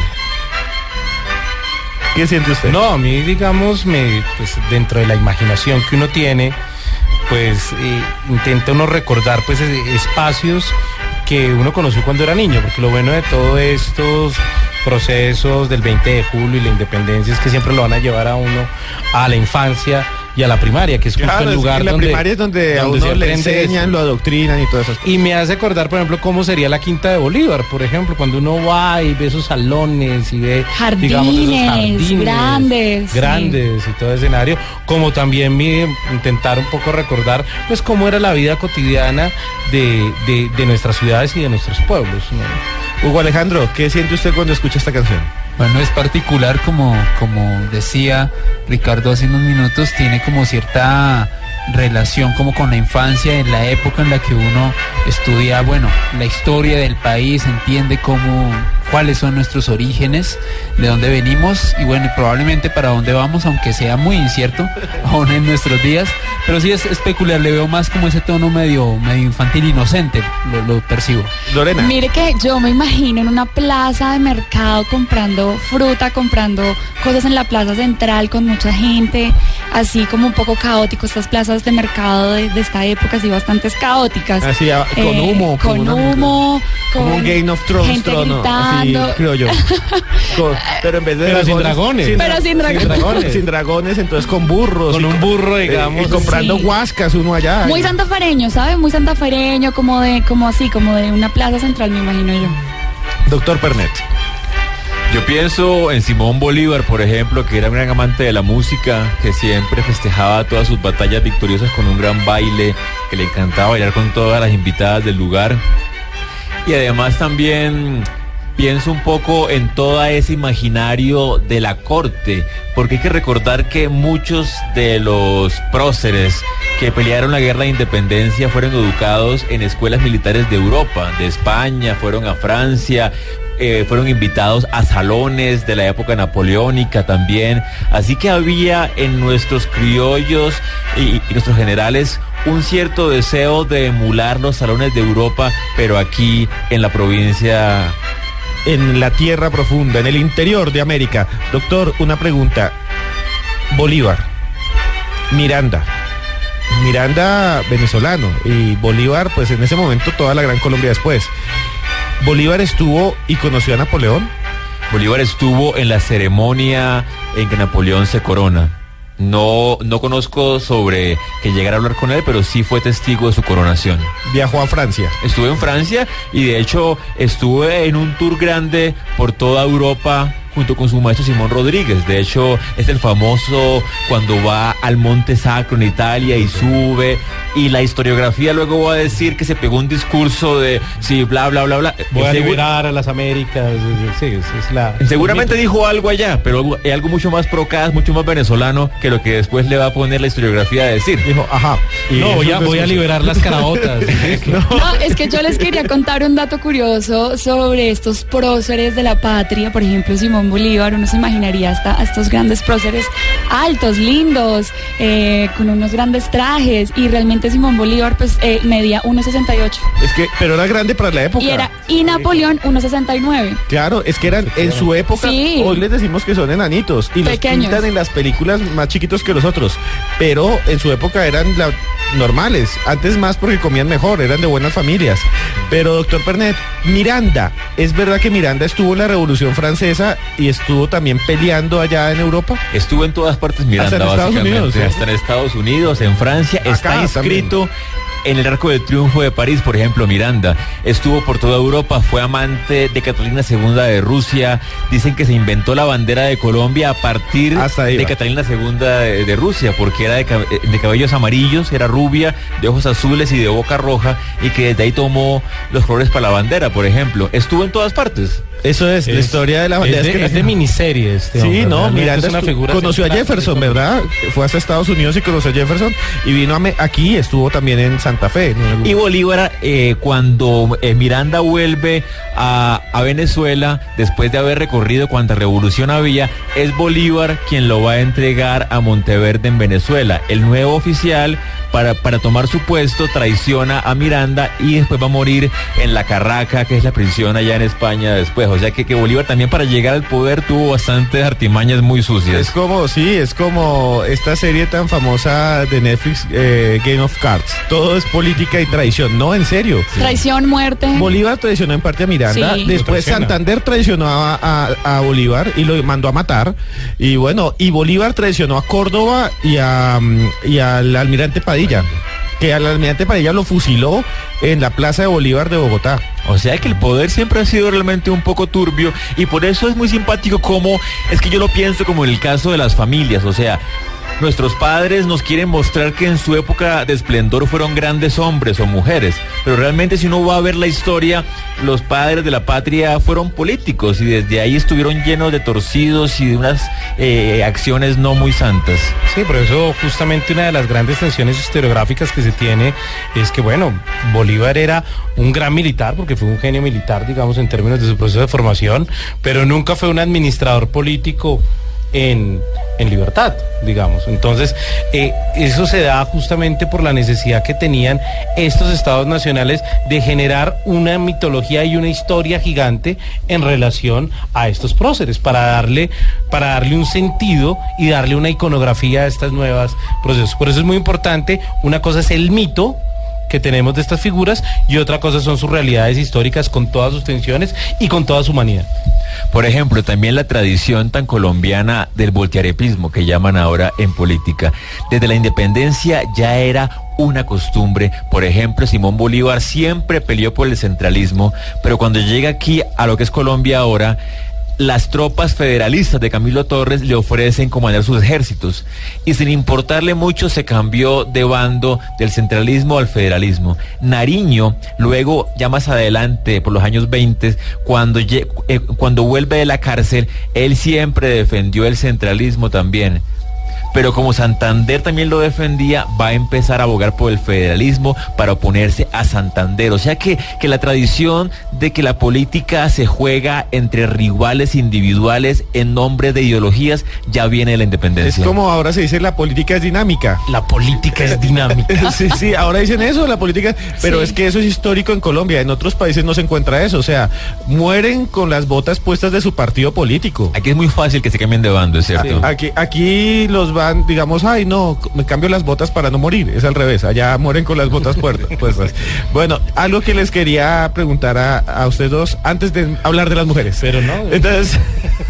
¿Qué siente usted? No, a mí, digamos, pues, dentro de la imaginación que uno tiene, pues intenta uno recordar pues espacios que uno conoció cuando era niño, porque lo bueno de todos estos procesos del 20 de julio y la independencia es que siempre lo van a llevar a uno a la infancia y a la primaria, que es justo el lugar la primaria es donde a uno le enseñan, lo adoctrinan y todas esas cosas. Y me hace acordar, por ejemplo, cómo sería la Quinta de Bolívar, por ejemplo, cuando uno va y ve esos salones y ve, digamos, esos jardines grandes sí. Y todo escenario, como también intentar un poco recordar, pues, cómo era la vida cotidiana de nuestras ciudades y de nuestros pueblos, ¿no? Hugo Alejandro, ¿qué siente usted cuando escucha esta canción? Bueno, es particular, como decía Ricardo hace unos minutos, tiene como cierta relación como con la infancia, en la época en la que uno estudia, bueno, la historia del país, entiende cuáles son nuestros orígenes, de dónde venimos y bueno, probablemente para dónde vamos, aunque sea muy incierto aún en nuestros días, pero sí es peculiar, le veo más como ese tono medio infantil, inocente, lo percibo. Lorena. Mire que yo me imagino en una plaza de mercado comprando fruta, comprando cosas en la plaza central con mucha gente, así como un poco caótico, estas plazas de mercado de esta época, así bastante caóticas. Así, con humo. Con humo, como un Game of Thrones, gente gritando. Así, creo yo. Pero en vez de sin dragones. Sin dragones, entonces con burros. Con un burro, digamos. Y comprando huascas uno allá. Muy santafereño, ¿sabe? Muy santafereño, como de una plaza central, me imagino yo. Doctor Pernet. Yo pienso en Simón Bolívar, por ejemplo, que era un gran amante de la música, que siempre festejaba todas sus batallas victoriosas con un gran baile, que le encantaba bailar con todas las invitadas del lugar. Y además también pienso un poco en todo ese imaginario de la corte, porque hay que recordar que muchos de los próceres que pelearon la guerra de independencia fueron educados en escuelas militares de Europa, de España, fueron a Francia, fueron invitados a salones de la época napoleónica también, así que había en nuestros criollos y nuestros generales un cierto deseo de emular los salones de Europa, pero aquí en la provincia, en la tierra profunda, en el interior de América. Doctor, una pregunta. Bolívar, Miranda venezolano, y Bolívar, pues en ese momento toda la Gran Colombia después. ¿Bolívar estuvo y conoció a Napoleón? Bolívar estuvo en la ceremonia en que Napoleón se corona. No conozco sobre que llegara a hablar con él, pero sí fue testigo de su coronación. ¿Viajó a Francia? Estuve en Francia y de hecho estuve en un tour grande por toda Europa junto con su maestro Simón Rodríguez. De hecho, es el famoso cuando va al Monte Sacro en Italia y sube, y la historiografía luego va a decir que se pegó un discurso de sí, bla, bla, bla, bla. Voy a liberar a las Américas. Sí, es la... Seguramente dijo algo allá, pero algo mucho más procaz, mucho más venezolano que lo que después le va a poner la historiografía a decir. Dijo, ajá. No, voy a liberar las caraotas. No, es que yo les quería contar un dato curioso sobre estos próceres de la patria, por ejemplo, Simón Bolívar. Uno se imaginaría a estos grandes próceres altos, lindos, con unos grandes trajes, y realmente Simón Bolívar pues medía 1.68. Es que, pero era grande para la época. Y Napoleón 1.69. Claro, es que eran en su época, sí. Hoy les decimos que son enanitos y pequeños. Los pintan en las películas más chiquitos que los otros, pero en su época eran normales, antes más porque comían mejor, eran de buenas familias. Pero doctor Pernet, Miranda, ¿es verdad que Miranda estuvo en la Revolución Francesa y estuvo también peleando allá en Europa? Estuvo en todas partes Miranda, hasta en Estados Unidos, ¿sí? Hasta en Estados Unidos, en Francia. Acá está inscrito también en el Arco del Triunfo de París, por ejemplo. Miranda estuvo por toda Europa, fue amante de Catalina II de Rusia. Dicen que se inventó la bandera de Colombia a partir de Catalina II de Rusia, porque era de cabellos amarillos, era rubia, de ojos azules y de boca roja, y que desde ahí tomó los colores para la bandera, por ejemplo. Estuvo en todas partes. Eso es la historia de la bandera. Es de miniserie este hombre. Sí, no, Miranda es una figura. Conoció a Jefferson, ¿verdad? Fue hasta Estados Unidos y conoció a Jefferson, y vino aquí, estuvo también en Santa Fe. Y Bolívar, cuando Miranda vuelve a Venezuela, después de haber recorrido cuanta revolución había, es Bolívar quien lo va a entregar a Monteverde en Venezuela. El nuevo oficial, para tomar su puesto, traiciona a Miranda y después va a morir en La Carraca, que es la prisión allá en España después. dejo. O sea que Bolívar también para llegar al poder tuvo bastantes artimañas muy sucias. Es como esta serie tan famosa de Netflix, Game of Cards. Todo es política y traición. No, en serio. Sí. Traición, muerte. Bolívar traicionó en parte a Miranda. Sí. Después Santander traicionó a Bolívar y lo mandó a matar. Y bueno, y Bolívar traicionó a Córdoba y al almirante Padilla. Que al almirante Padilla lo fusiló en la Plaza de Bolívar de Bogotá. O sea que el poder siempre ha sido realmente un poco turbio y por eso es muy simpático como, es que yo lo pienso como en el caso de las familias, o sea, nuestros padres nos quieren mostrar que en su época de esplendor fueron grandes hombres o mujeres, pero realmente si uno va a ver la historia, los padres de la patria fueron políticos y desde ahí estuvieron llenos de torcidos y de unas acciones no muy santas. Sí, por eso justamente una de las grandes tensiones historiográficas que se tiene es que, bueno, Bolívar era un gran militar, porque fue un genio militar, digamos, en términos de su proceso de formación, pero nunca fue un administrador político en libertad, digamos. Entonces, eso se da justamente por la necesidad que tenían estos estados nacionales de generar una mitología y una historia gigante en relación a estos próceres, para darle un sentido y darle una iconografía a estas nuevas procesos. Por eso es muy importante, una cosa es el mito que tenemos de estas figuras y otra cosa son sus realidades históricas con todas sus tensiones y con toda su humanidad. Por ejemplo, también la tradición tan colombiana del voltearepismo que llaman ahora en política. Desde la independencia ya era una costumbre. Por ejemplo, Simón Bolívar siempre peleó por el centralismo, pero cuando llega aquí a lo que es Colombia ahora, las tropas federalistas de Camilo Torres le ofrecen comandar sus ejércitos y sin importarle mucho se cambió de bando del centralismo al federalismo. Nariño, luego ya más adelante, por los años 20, cuando vuelve de la cárcel, él siempre defendió el centralismo también. Pero como Santander también lo defendía, va a empezar a abogar por el federalismo para oponerse a Santander. O sea que la tradición de que la política se juega entre rivales individuales en nombre de ideologías ya viene de la independencia. Es como ahora se dice, la política es dinámica. La política es dinámica. Sí, ahora dicen eso, la política, pero sí. Es que eso es histórico en Colombia, en otros países no se encuentra eso, o sea, mueren con las botas puestas de su partido político. Aquí es muy fácil que se cambien de bando, es cierto. Sí. Aquí los van, digamos, ay no, me cambio las botas para no morir, es al revés, allá mueren con las botas puestas. Bueno, algo que les quería preguntar a ustedes dos antes de hablar de las mujeres. Pero no. Entonces,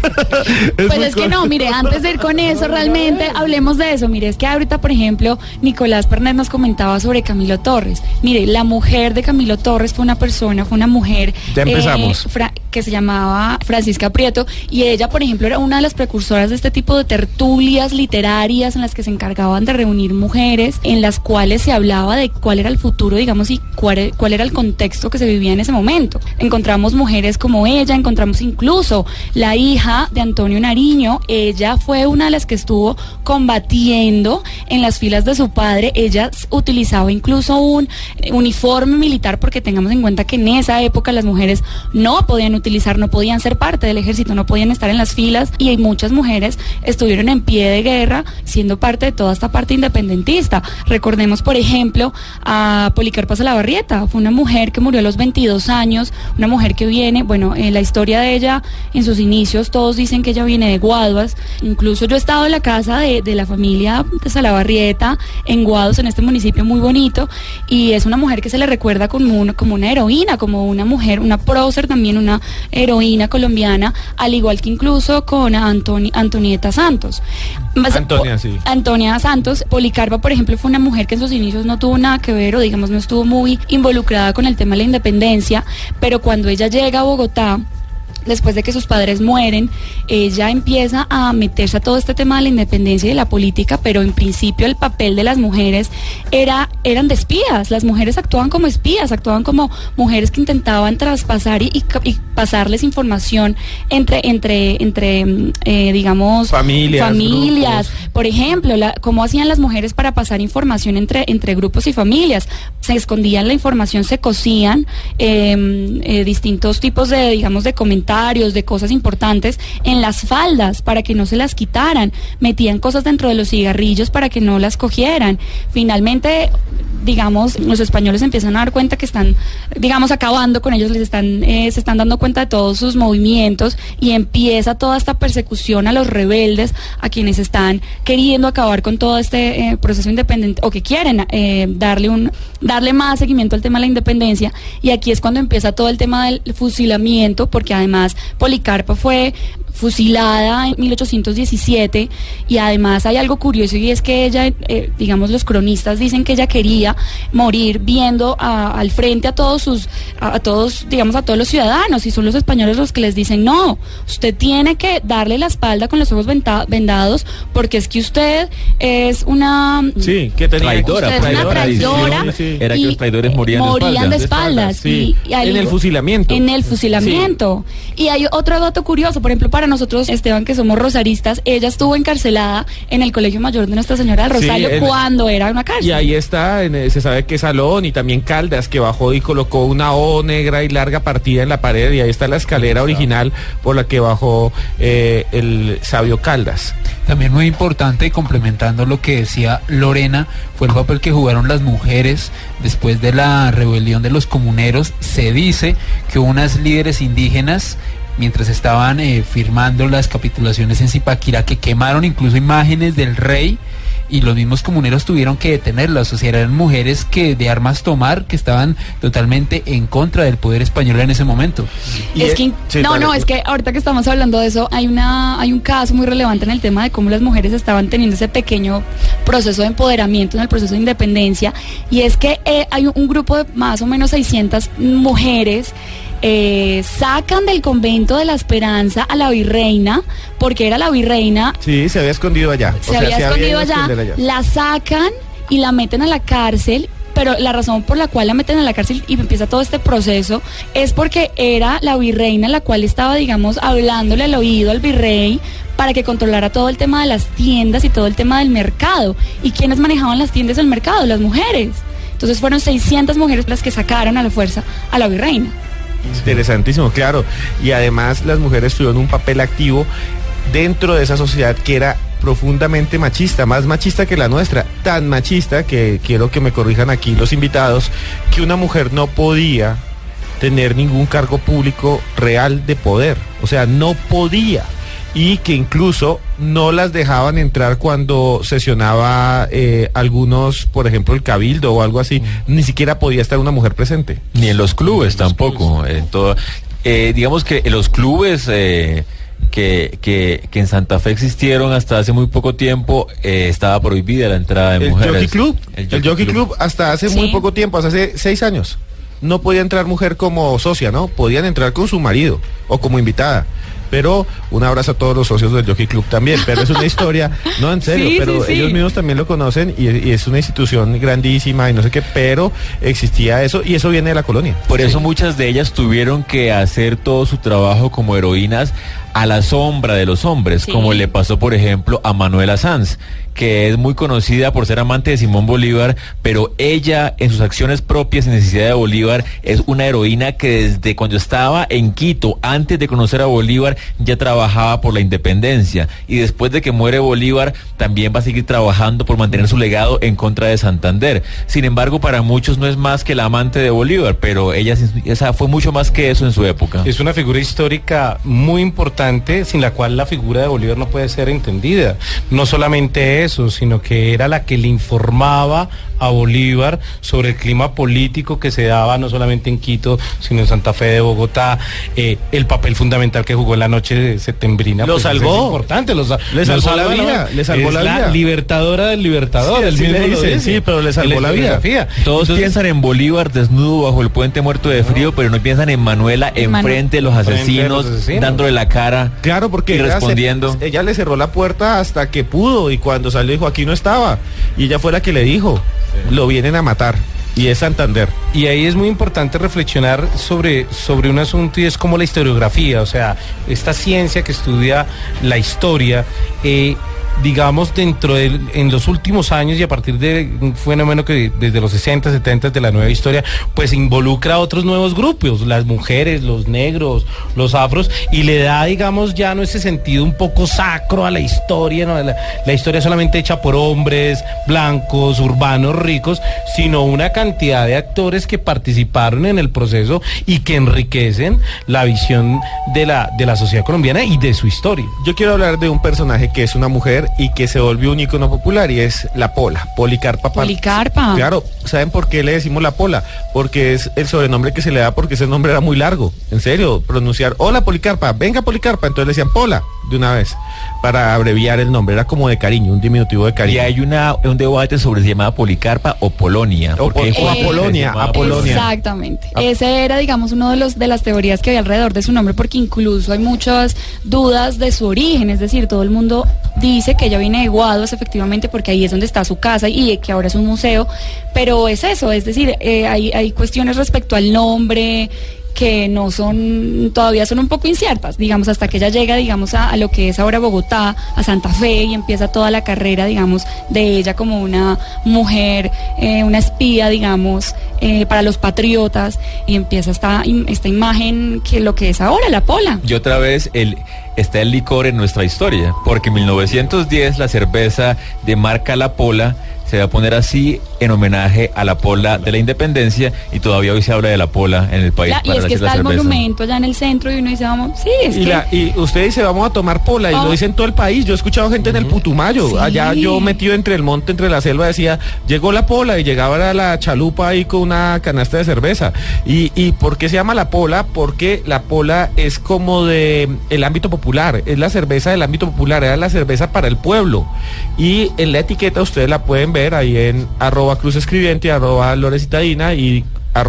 pues es que no, mire, antes de ir con eso, realmente hablemos de eso. Mire, es que ahorita, por ejemplo, Nicolás Pernet nos comentaba sobre Camilo Torres. Mire, la mujer de Camilo Torres fue una mujer ya empezamos. Que se llamaba Francisca Prieto, y ella, por ejemplo, era una de las precursoras de este tipo de tertulias literarias en las que se encargaban de reunir mujeres, en las cuales se hablaba de cuál era el futuro, digamos, y cuál era el contexto que se vivía en ese momento. Encontramos mujeres como ella, encontramos incluso la hija de Antonio Nariño. Ella fue una de las que estuvo combatiendo en las filas de su padre. Ella utilizaba incluso un uniforme militar, porque tengamos en cuenta que en esa época las mujeres no podían utilizar, no podían ser parte del ejército, no podían estar en las filas, y muchas mujeres estuvieron en pie de guerra siendo parte de toda esta parte independentista. Recordemos, por ejemplo, a Policarpa Salabarrieta. Fue una mujer que murió a los 22 años, una mujer que viene, bueno, la historia de ella en sus inicios, todos dicen que ella viene de Guaduas. Incluso yo he estado en la casa de la familia de Salabarrieta en Guaduas, en este municipio muy bonito, y es una mujer que se le recuerda como una heroína, como una mujer, una prócer también, una heroína colombiana, al igual que incluso con Antonieta Santos. Antonia Santos. Policarpa, por ejemplo, fue una mujer que en sus inicios no tuvo nada que ver, o digamos no estuvo muy involucrada con el tema de la independencia, pero cuando ella llega a Bogotá, después de que sus padres mueren, ella empieza a meterse a todo este tema de la independencia y de la política, pero en principio el papel de las mujeres eran de espías. Las mujeres actuaban como espías, actuaban como mujeres que intentaban traspasar y pasarles información entre digamos, familias. Por ejemplo, cómo hacían las mujeres para pasar información entre grupos y familias. Se escondían la información, se cosían distintos tipos de, digamos, de comentarios documentarios, de cosas importantes, en las faldas para que no se las quitaran, metían cosas dentro de los cigarrillos para que no las cogieran. Finalmente, digamos, los españoles empiezan a dar cuenta que están, digamos, acabando con ellos, se están dando cuenta de todos sus movimientos y empieza toda esta persecución a los rebeldes, a quienes están queriendo acabar con todo este proceso independiente o que quieren darle más seguimiento al tema de la independencia. Y aquí es cuando empieza todo el tema del fusilamiento, porque además Policarpa fue fusilada en 1817 y además hay algo curioso y es que ella, digamos, los cronistas dicen que ella quería morir viendo al frente a todos los ciudadanos, y son los españoles los que les dicen: no, usted tiene que darle la espalda con los ojos vendados, porque es que usted es una traidora. Era que los traidores morían de espaldas. Sí. En el fusilamiento. Sí. Y hay otro dato curioso, por ejemplo, para nosotros, Esteban, que somos rosaristas, ella estuvo encarcelada en el Colegio Mayor de Nuestra Señora del Rosario cuando era una cárcel. Y ahí está, se sabe que Salón, y también Caldas, que bajó y colocó una O negra y larga partida en la pared, y ahí está la escalera original por la que bajó el sabio Caldas. También muy importante, complementando lo que decía Lorena, fue el papel que jugaron las mujeres después de la rebelión de los comuneros. Se dice que unas líderes indígenas, mientras estaban firmando las capitulaciones en Zipaquirá, que quemaron incluso imágenes del rey, y los mismos comuneros tuvieron que detenerlas. O sea, eran mujeres que de armas tomar, que estaban totalmente en contra del poder español en ese momento. Es que ahorita que estamos hablando de eso, hay un caso muy relevante en el tema de cómo las mujeres estaban teniendo ese pequeño proceso de empoderamiento en el proceso de independencia, y es que hay un grupo de más o menos 600 mujeres sacan del convento de la Esperanza a la virreina, porque era la virreina. Sí, se había escondido allá. La sacan y la meten a la cárcel, pero la razón por la cual la meten a la cárcel y empieza todo este proceso es porque era la virreina la cual estaba, digamos, hablándole al oído al virrey para que controlara todo el tema de las tiendas y todo el tema del mercado. ¿Y quiénes manejaban las tiendas del mercado? Las mujeres. Entonces fueron 600 mujeres las que sacaron a la fuerza a la virreina. Interesantísimo, claro. Y además las mujeres tuvieron un papel activo dentro de esa sociedad que era profundamente machista, más machista que la nuestra, tan machista que quiero que me corrijan aquí los invitados, que una mujer no podía tener ningún cargo público real de poder, o sea, no podía, y que incluso no las dejaban entrar cuando sesionaba algunos, por ejemplo, el cabildo o algo así, ni siquiera podía estar una mujer presente. Ni en los clubes tampoco. Digamos que en los clubes que en Santa Fe existieron hasta hace muy poco tiempo, estaba prohibida la entrada de mujeres. El Jockey Club hasta hace muy poco tiempo, hasta hace 6 años, no podía entrar mujer como socia, ¿no? Podían entrar con su marido o como invitada. Pero un abrazo a todos los socios del Jockey Club también, pero es una historia, no, en serio, ellos mismos también lo conocen, y es una institución grandísima y no sé qué, pero existía eso, y eso viene de la colonia. Por eso muchas de ellas tuvieron que hacer todo su trabajo como heroínas a la sombra de los hombres, como le pasó, por ejemplo, a Manuela Sanz, que es muy conocida por ser amante de Simón Bolívar, pero ella, en sus acciones propias, sin necesidad de Bolívar, es una heroína que desde cuando estaba en Quito, antes de conocer a Bolívar, ya trabajaba por la independencia, y después de que muere Bolívar, también va a seguir trabajando por mantener su legado en contra de Santander. Sin embargo, para muchos no es más que la amante de Bolívar, pero ella fue mucho más que eso en su época. Es una figura histórica muy importante, sin la cual la figura de Bolívar no puede ser entendida. No solamente eso, sino que era la que le informaba a Bolívar sobre el clima político que se daba no solamente en Quito, sino en Santa Fe de Bogotá, el papel fundamental que jugó en la noche septembrina. Lo salvó. Es importante, le salvó la vida. Le salvó la vida. La libertadora del libertador. Pero le salvó la vida. Todos piensan en Bolívar desnudo bajo el puente muerto de frío, pero no piensan en Manuela enfrente de los asesinos, dándole la cara. Claro, porque respondiendo. Ella le cerró la puerta hasta que pudo, y cuando salió dijo: aquí no estaba, y ella fue la que le dijo: lo vienen a matar, y es Santander. Y ahí es muy importante reflexionar sobre un asunto, y es como la historiografía, o sea, esta ciencia que estudia la historia, digamos, en los últimos años y a partir de un fenómeno que desde los 60, 70 de la nueva historia, pues involucra a otros nuevos grupos, las mujeres, los negros, los afros, y le da, digamos, ya no ese sentido un poco sacro a la historia, ¿no? La historia solamente hecha por hombres blancos, urbanos, ricos, sino una cantidad de actores que participaron en el proceso y que enriquecen la visión de la sociedad colombiana y de su historia. Yo quiero hablar de un personaje que es una mujer y que se volvió un ícono popular, y es la Pola, Policarpa. Policarpa. Claro, ¿saben por qué le decimos la Pola? Porque es el sobrenombre que se le da, porque ese nombre era muy largo. En serio, pronunciar, hola Policarpa, venga Policarpa, entonces le decían Pola de una vez, para abreviar el nombre, era como de cariño, un diminutivo de cariño. Y hay un debate sobre si se llamaba Policarpa o Polonia. O Apolonia. Exactamente. Ese era, digamos, uno de las teorías que había alrededor de su nombre, porque incluso hay muchas dudas de su origen, es decir, todo el mundo dice que ella viene de Guaduas, efectivamente, porque ahí es donde está su casa y que ahora es un museo, pero es eso, es decir, hay cuestiones respecto al nombre que no son, todavía son un poco inciertas, digamos, hasta que ella llega, digamos, a lo que es ahora Bogotá, a Santa Fe, y empieza toda la carrera, digamos, de ella como una mujer, una espía, digamos, para los patriotas, y empieza esta imagen que lo que es ahora, la Pola. Y otra vez está el licor en nuestra historia, porque en 1910 la cerveza de marca La Pola se va a poner así en homenaje a la Pola de la Independencia, y todavía hoy se habla de la Pola en el país. Y es que está el monumento allá en el centro y uno dice, vamos, sí, es y usted dice, vamos a tomar Pola, y lo dice en todo el país. Yo he escuchado gente en el Putumayo, sí. Allá yo metido entre el monte, entre la selva, decía, llegó la Pola, y llegaba a la chalupa ahí con una canasta de cerveza. ¿Y por qué se llama la Pola? Porque la Pola es como de el ámbito popular, es la cerveza del ámbito popular, era la cerveza para el pueblo. Y en la etiqueta ustedes la pueden ver ahí en @cruzescribiente, @lorecitadina y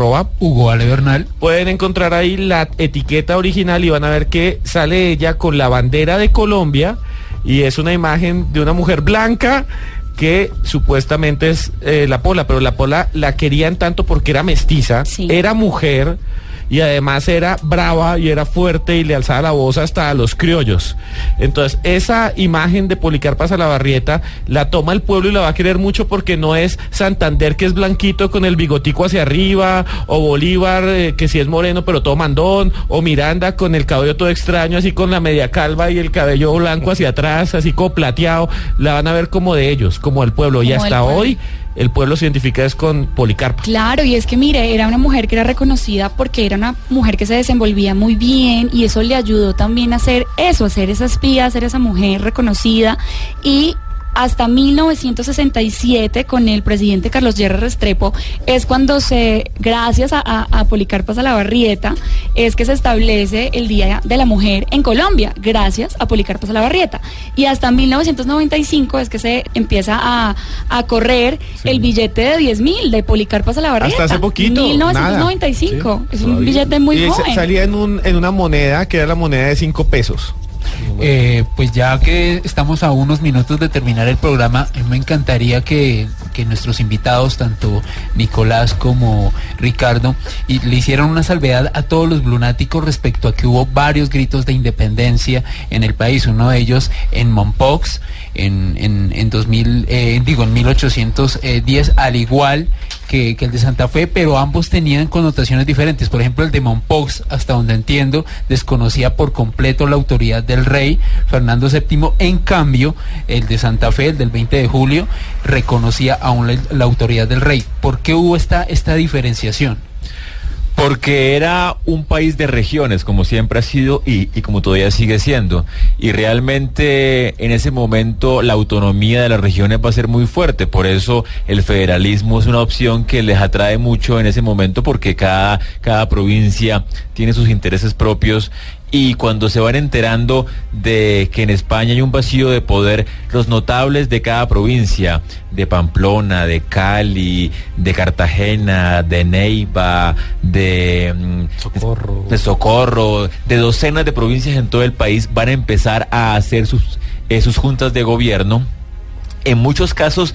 Hugo Ale Bernal. Pueden encontrar ahí la etiqueta original y van a ver que sale ella con la bandera de Colombia, y es una imagen de una mujer blanca que supuestamente es la Pola, pero la Pola la querían tanto porque era mestiza, sí. Era mujer, y además era brava y era fuerte y le alzaba la voz hasta a los criollos. Entonces esa imagen de Policarpa Salabarrieta la toma el pueblo y la va a querer mucho, porque no es Santander, que es blanquito con el bigotico hacia arriba, o Bolívar, que sí es moreno pero todo mandón, o Miranda con el cabello todo extraño, así con la media calva y el cabello blanco hacia atrás, así como plateado. La van a ver como de ellos, como del pueblo, y hasta hoy el pueblo se identifica es con Policarpa. Claro, y es que mire, era una mujer que era reconocida porque era una mujer que se desenvolvía muy bien, y eso le ayudó también a hacer eso, a ser esa espía, a ser esa mujer reconocida. Y hasta 1967, con el presidente Carlos Lleras Restrepo, es cuando gracias a Policarpa Salabarrieta, es que se establece el Día de la Mujer en Colombia, gracias a Policarpa Salabarrieta. Y hasta 1995 es que se empieza a correr el billete de 10.000 de Policarpa Salabarrieta. Hasta hace poquito. 1995. Nada. Sí, es un billete muy joven. Salía en una moneda que era la moneda de 5 pesos. Pues ya que estamos a unos minutos de terminar el programa, me encantaría que nuestros invitados, tanto Nicolás como Ricardo, le hicieran una salvedad a todos los blunáticos respecto a que hubo varios gritos de independencia en el país. Uno de ellos en Mompox en 1810, al igual que el de Santa Fe, pero ambos tenían connotaciones diferentes. Por ejemplo, el de Mompox, hasta donde entiendo, desconocía por completo la autoridad del rey Fernando VII. En cambio, el de Santa Fe, el del 20 de julio, reconocía aún la autoridad del rey. ¿Por qué hubo esta diferenciación? Porque era un país de regiones, como siempre ha sido y como todavía sigue siendo. Y realmente en ese momento la autonomía de las regiones va a ser muy fuerte. Por eso el federalismo es una opción que les atrae mucho en ese momento, porque cada provincia tiene sus intereses propios. Y cuando se van enterando de que en España hay un vacío de poder, los notables de cada provincia, de Pamplona, de Cali, de Cartagena, de Neiva, de Socorro, de docenas de provincias en todo el país, van a empezar a hacer sus juntas de gobierno. en muchos casos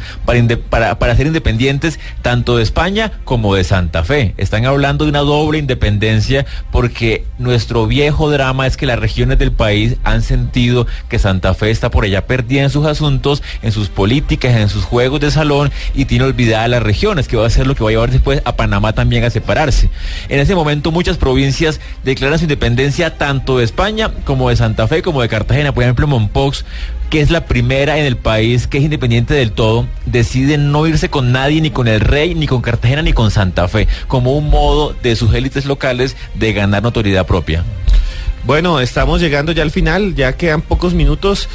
para ser independientes tanto de España como de Santa Fe. Están hablando de una doble independencia porque nuestro viejo drama es que las regiones del país han sentido que Santa Fe está por allá perdida en sus asuntos, en sus políticas, en sus juegos de salón y tiene olvidadas las regiones, que va a ser lo que va a llevar después a Panamá también a separarse. En ese momento muchas provincias declaran su independencia tanto de España como de Santa Fe como de Cartagena. Por ejemplo, Mompox, que es la primera en el país que es independiente del todo, decide no irse con nadie, ni con el rey, ni con Cartagena, ni con Santa Fe, como un modo de sus élites locales de ganar notoriedad propia. Bueno, estamos llegando ya al final, ya quedan pocos minutos,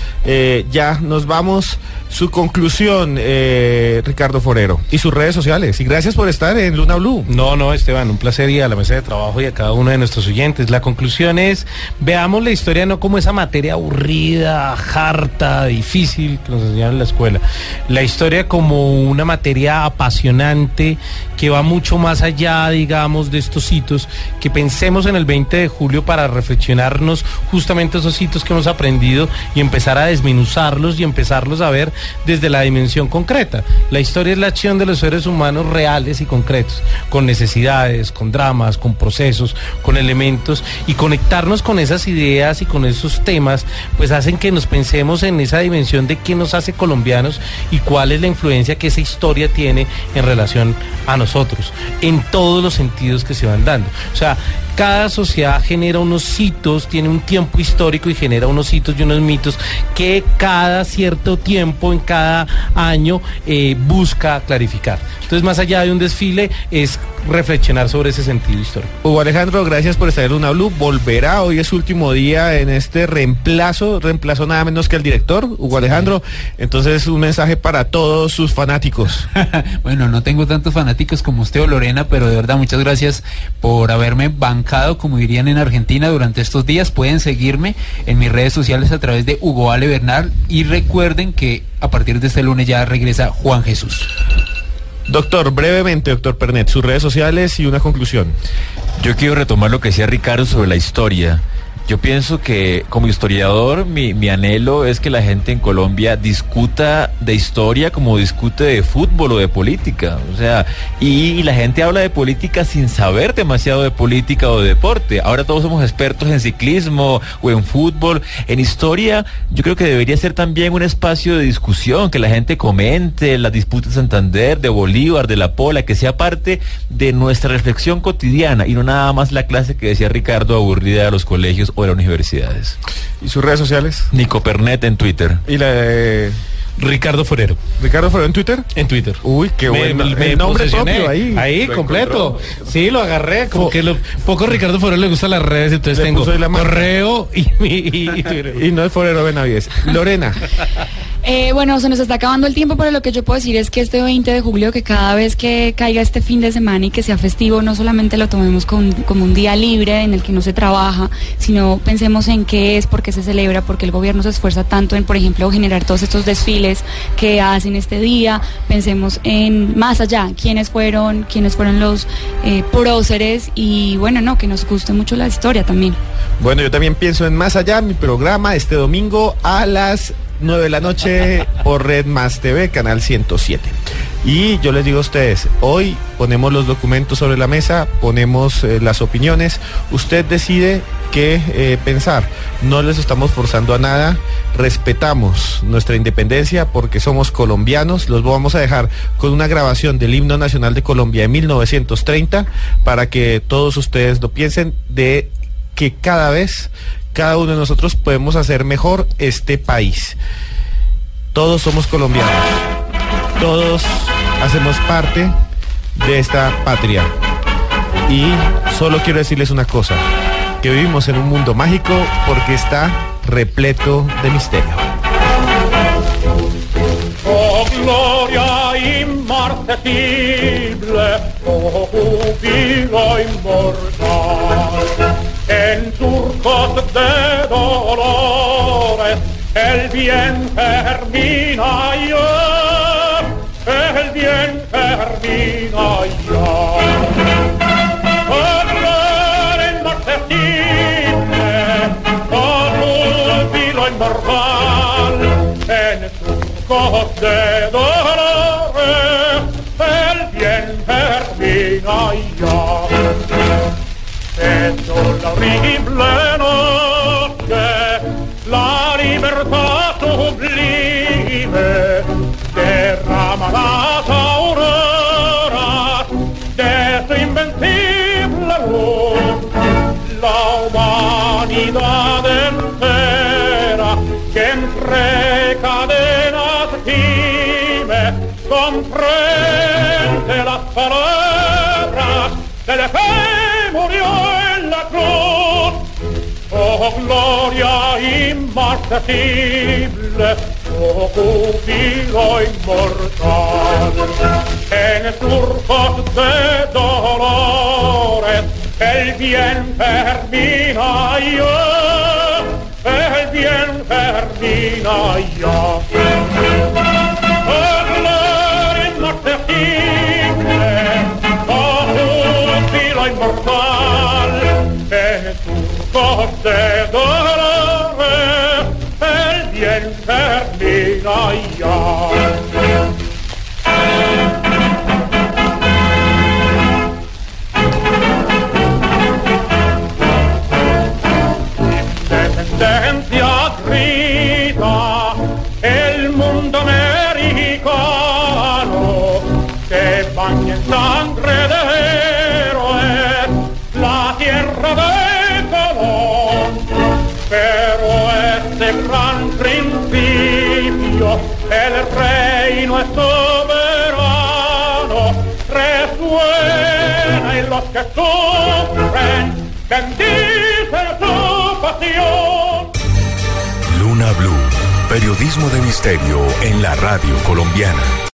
ya nos vamos. Su conclusión, Ricardo Forero, y sus redes sociales. Y gracias por estar en Luna Blue. No, Esteban, un placer, y a la mesa de trabajo y a cada uno de nuestros oyentes. La conclusión es, veamos la historia no como esa materia aburrida, harta, difícil que nos enseñaron en la escuela. La historia como una materia apasionante que va mucho más allá, digamos, de estos hitos, que pensemos en el 20 de julio para reflexionarnos justamente esos hitos que hemos aprendido y empezar a desmenuzarlos y empezarlos a ver desde la dimensión concreta. La historia es la acción de los seres humanos reales y concretos, con necesidades, con dramas, con procesos, con elementos, y conectarnos con esas ideas y con esos temas, pues hacen que nos pensemos en esa dimensión de qué nos hace colombianos y cuál es la influencia que esa historia tiene en relación a nosotros, en todos los sentidos que se van dando. O sea, cada sociedad genera unos hitos, tiene un tiempo histórico y genera unos hitos y unos mitos que cada cierto tiempo, en cada año, busca clarificar. Entonces, más allá de un desfile, es reflexionar sobre ese sentido histórico. Hugo Alejandro, gracias por estar en Luna Blue. Volverá, hoy es su último día en este reemplazo nada menos que el director, Hugo Alejandro. Entonces, un mensaje para todos sus fanáticos. Bueno, no tengo tantos fanáticos como usted o Lorena, pero de verdad muchas gracias por haberme bancado, como dirían en Argentina, durante estos días. Pueden seguirme en mis redes sociales a través de Hugo Ale Bernal, y recuerden que a partir de este lunes ya regresa Juan Jesús. Doctor, brevemente, doctor Pernet, sus redes sociales y una conclusión. Yo quiero retomar lo que decía Ricardo sobre la historia. Yo pienso que como historiador mi anhelo es que la gente en Colombia discuta de historia como discute de fútbol o de política. O sea, y la gente habla de política sin saber demasiado de política o de deporte. Ahora todos somos expertos en ciclismo o en fútbol. En historia yo creo que debería ser también un espacio de discusión, que la gente comente las disputas de Santander, de Bolívar, de la Pola, que sea parte de nuestra reflexión cotidiana y no nada más la clase que decía Ricardo aburrida de los colegios o de las universidades. ¿Y sus redes sociales? Nico Pernet en Twitter. ¿Y la de Ricardo Forero? ¿Ricardo Forero en Twitter? En Twitter. Uy, qué bueno. El nombre propio ahí. Ahí, completo. Encontró. Sí, lo agarré. Como que poco a Ricardo Forero le gustan las redes, entonces tengo correo y Twitter. Y no es Forero Benavides. Lorena. Bueno, se nos está acabando el tiempo, pero lo que yo puedo decir es que este 20 de julio, que cada vez que caiga este fin de semana y que sea festivo, no solamente lo tomemos como un día libre en el que no se trabaja, sino pensemos en qué es, por qué se celebra, porque el gobierno se esfuerza tanto en, por ejemplo, generar todos estos desfiles que hacen este día. Pensemos en más allá, quiénes fueron los próceres, y bueno, no, que nos guste mucho la historia también. Bueno, yo también pienso en Más Allá, mi programa este domingo a las 9 de la noche por Red Más TV, canal 107. Y yo les digo a ustedes, hoy ponemos los documentos sobre la mesa, ponemos las opiniones, usted decide qué pensar. No les estamos forzando a nada, respetamos nuestra independencia porque somos colombianos. Los vamos a dejar con una grabación del himno nacional de Colombia de 1930 para que todos ustedes lo piensen, de que cada vez cada uno de nosotros podemos hacer mejor este país. Todos somos colombianos, todos hacemos parte de esta patria, y solo quiero decirles una cosa, que vivimos en un mundo mágico porque está repleto de misterio. Oh, gloria inmarcesible, oh, júbilo inmortal, en surcos de dolores el bien germina ya, el bien germina ya. Oh, gloria inmarcesible, oh, júbilo inmortal, en surcos de la horrible noche, la libertad sublime derrama las auroras de su invencible luz. La humanidad entera que entre cadenas gime comprende las palabras del que murió en la cruz. Oh, gloria inmarcesible, oh, júbilo inmortal. En surcos de dolores el bien termina ya, el bien termina ya. Oh, gloria inmarcesible, oh, júbilo inmortal. En surcos de dolores el bien termina ya. Independencia grita el mundo americano, que baña en sangre de héroes la tierra de Colón. Pero este gran principio, el reino es soberano, resuena en los que sufren, bendicen su pasión. Luna Blue, periodismo de misterio en la radio colombiana.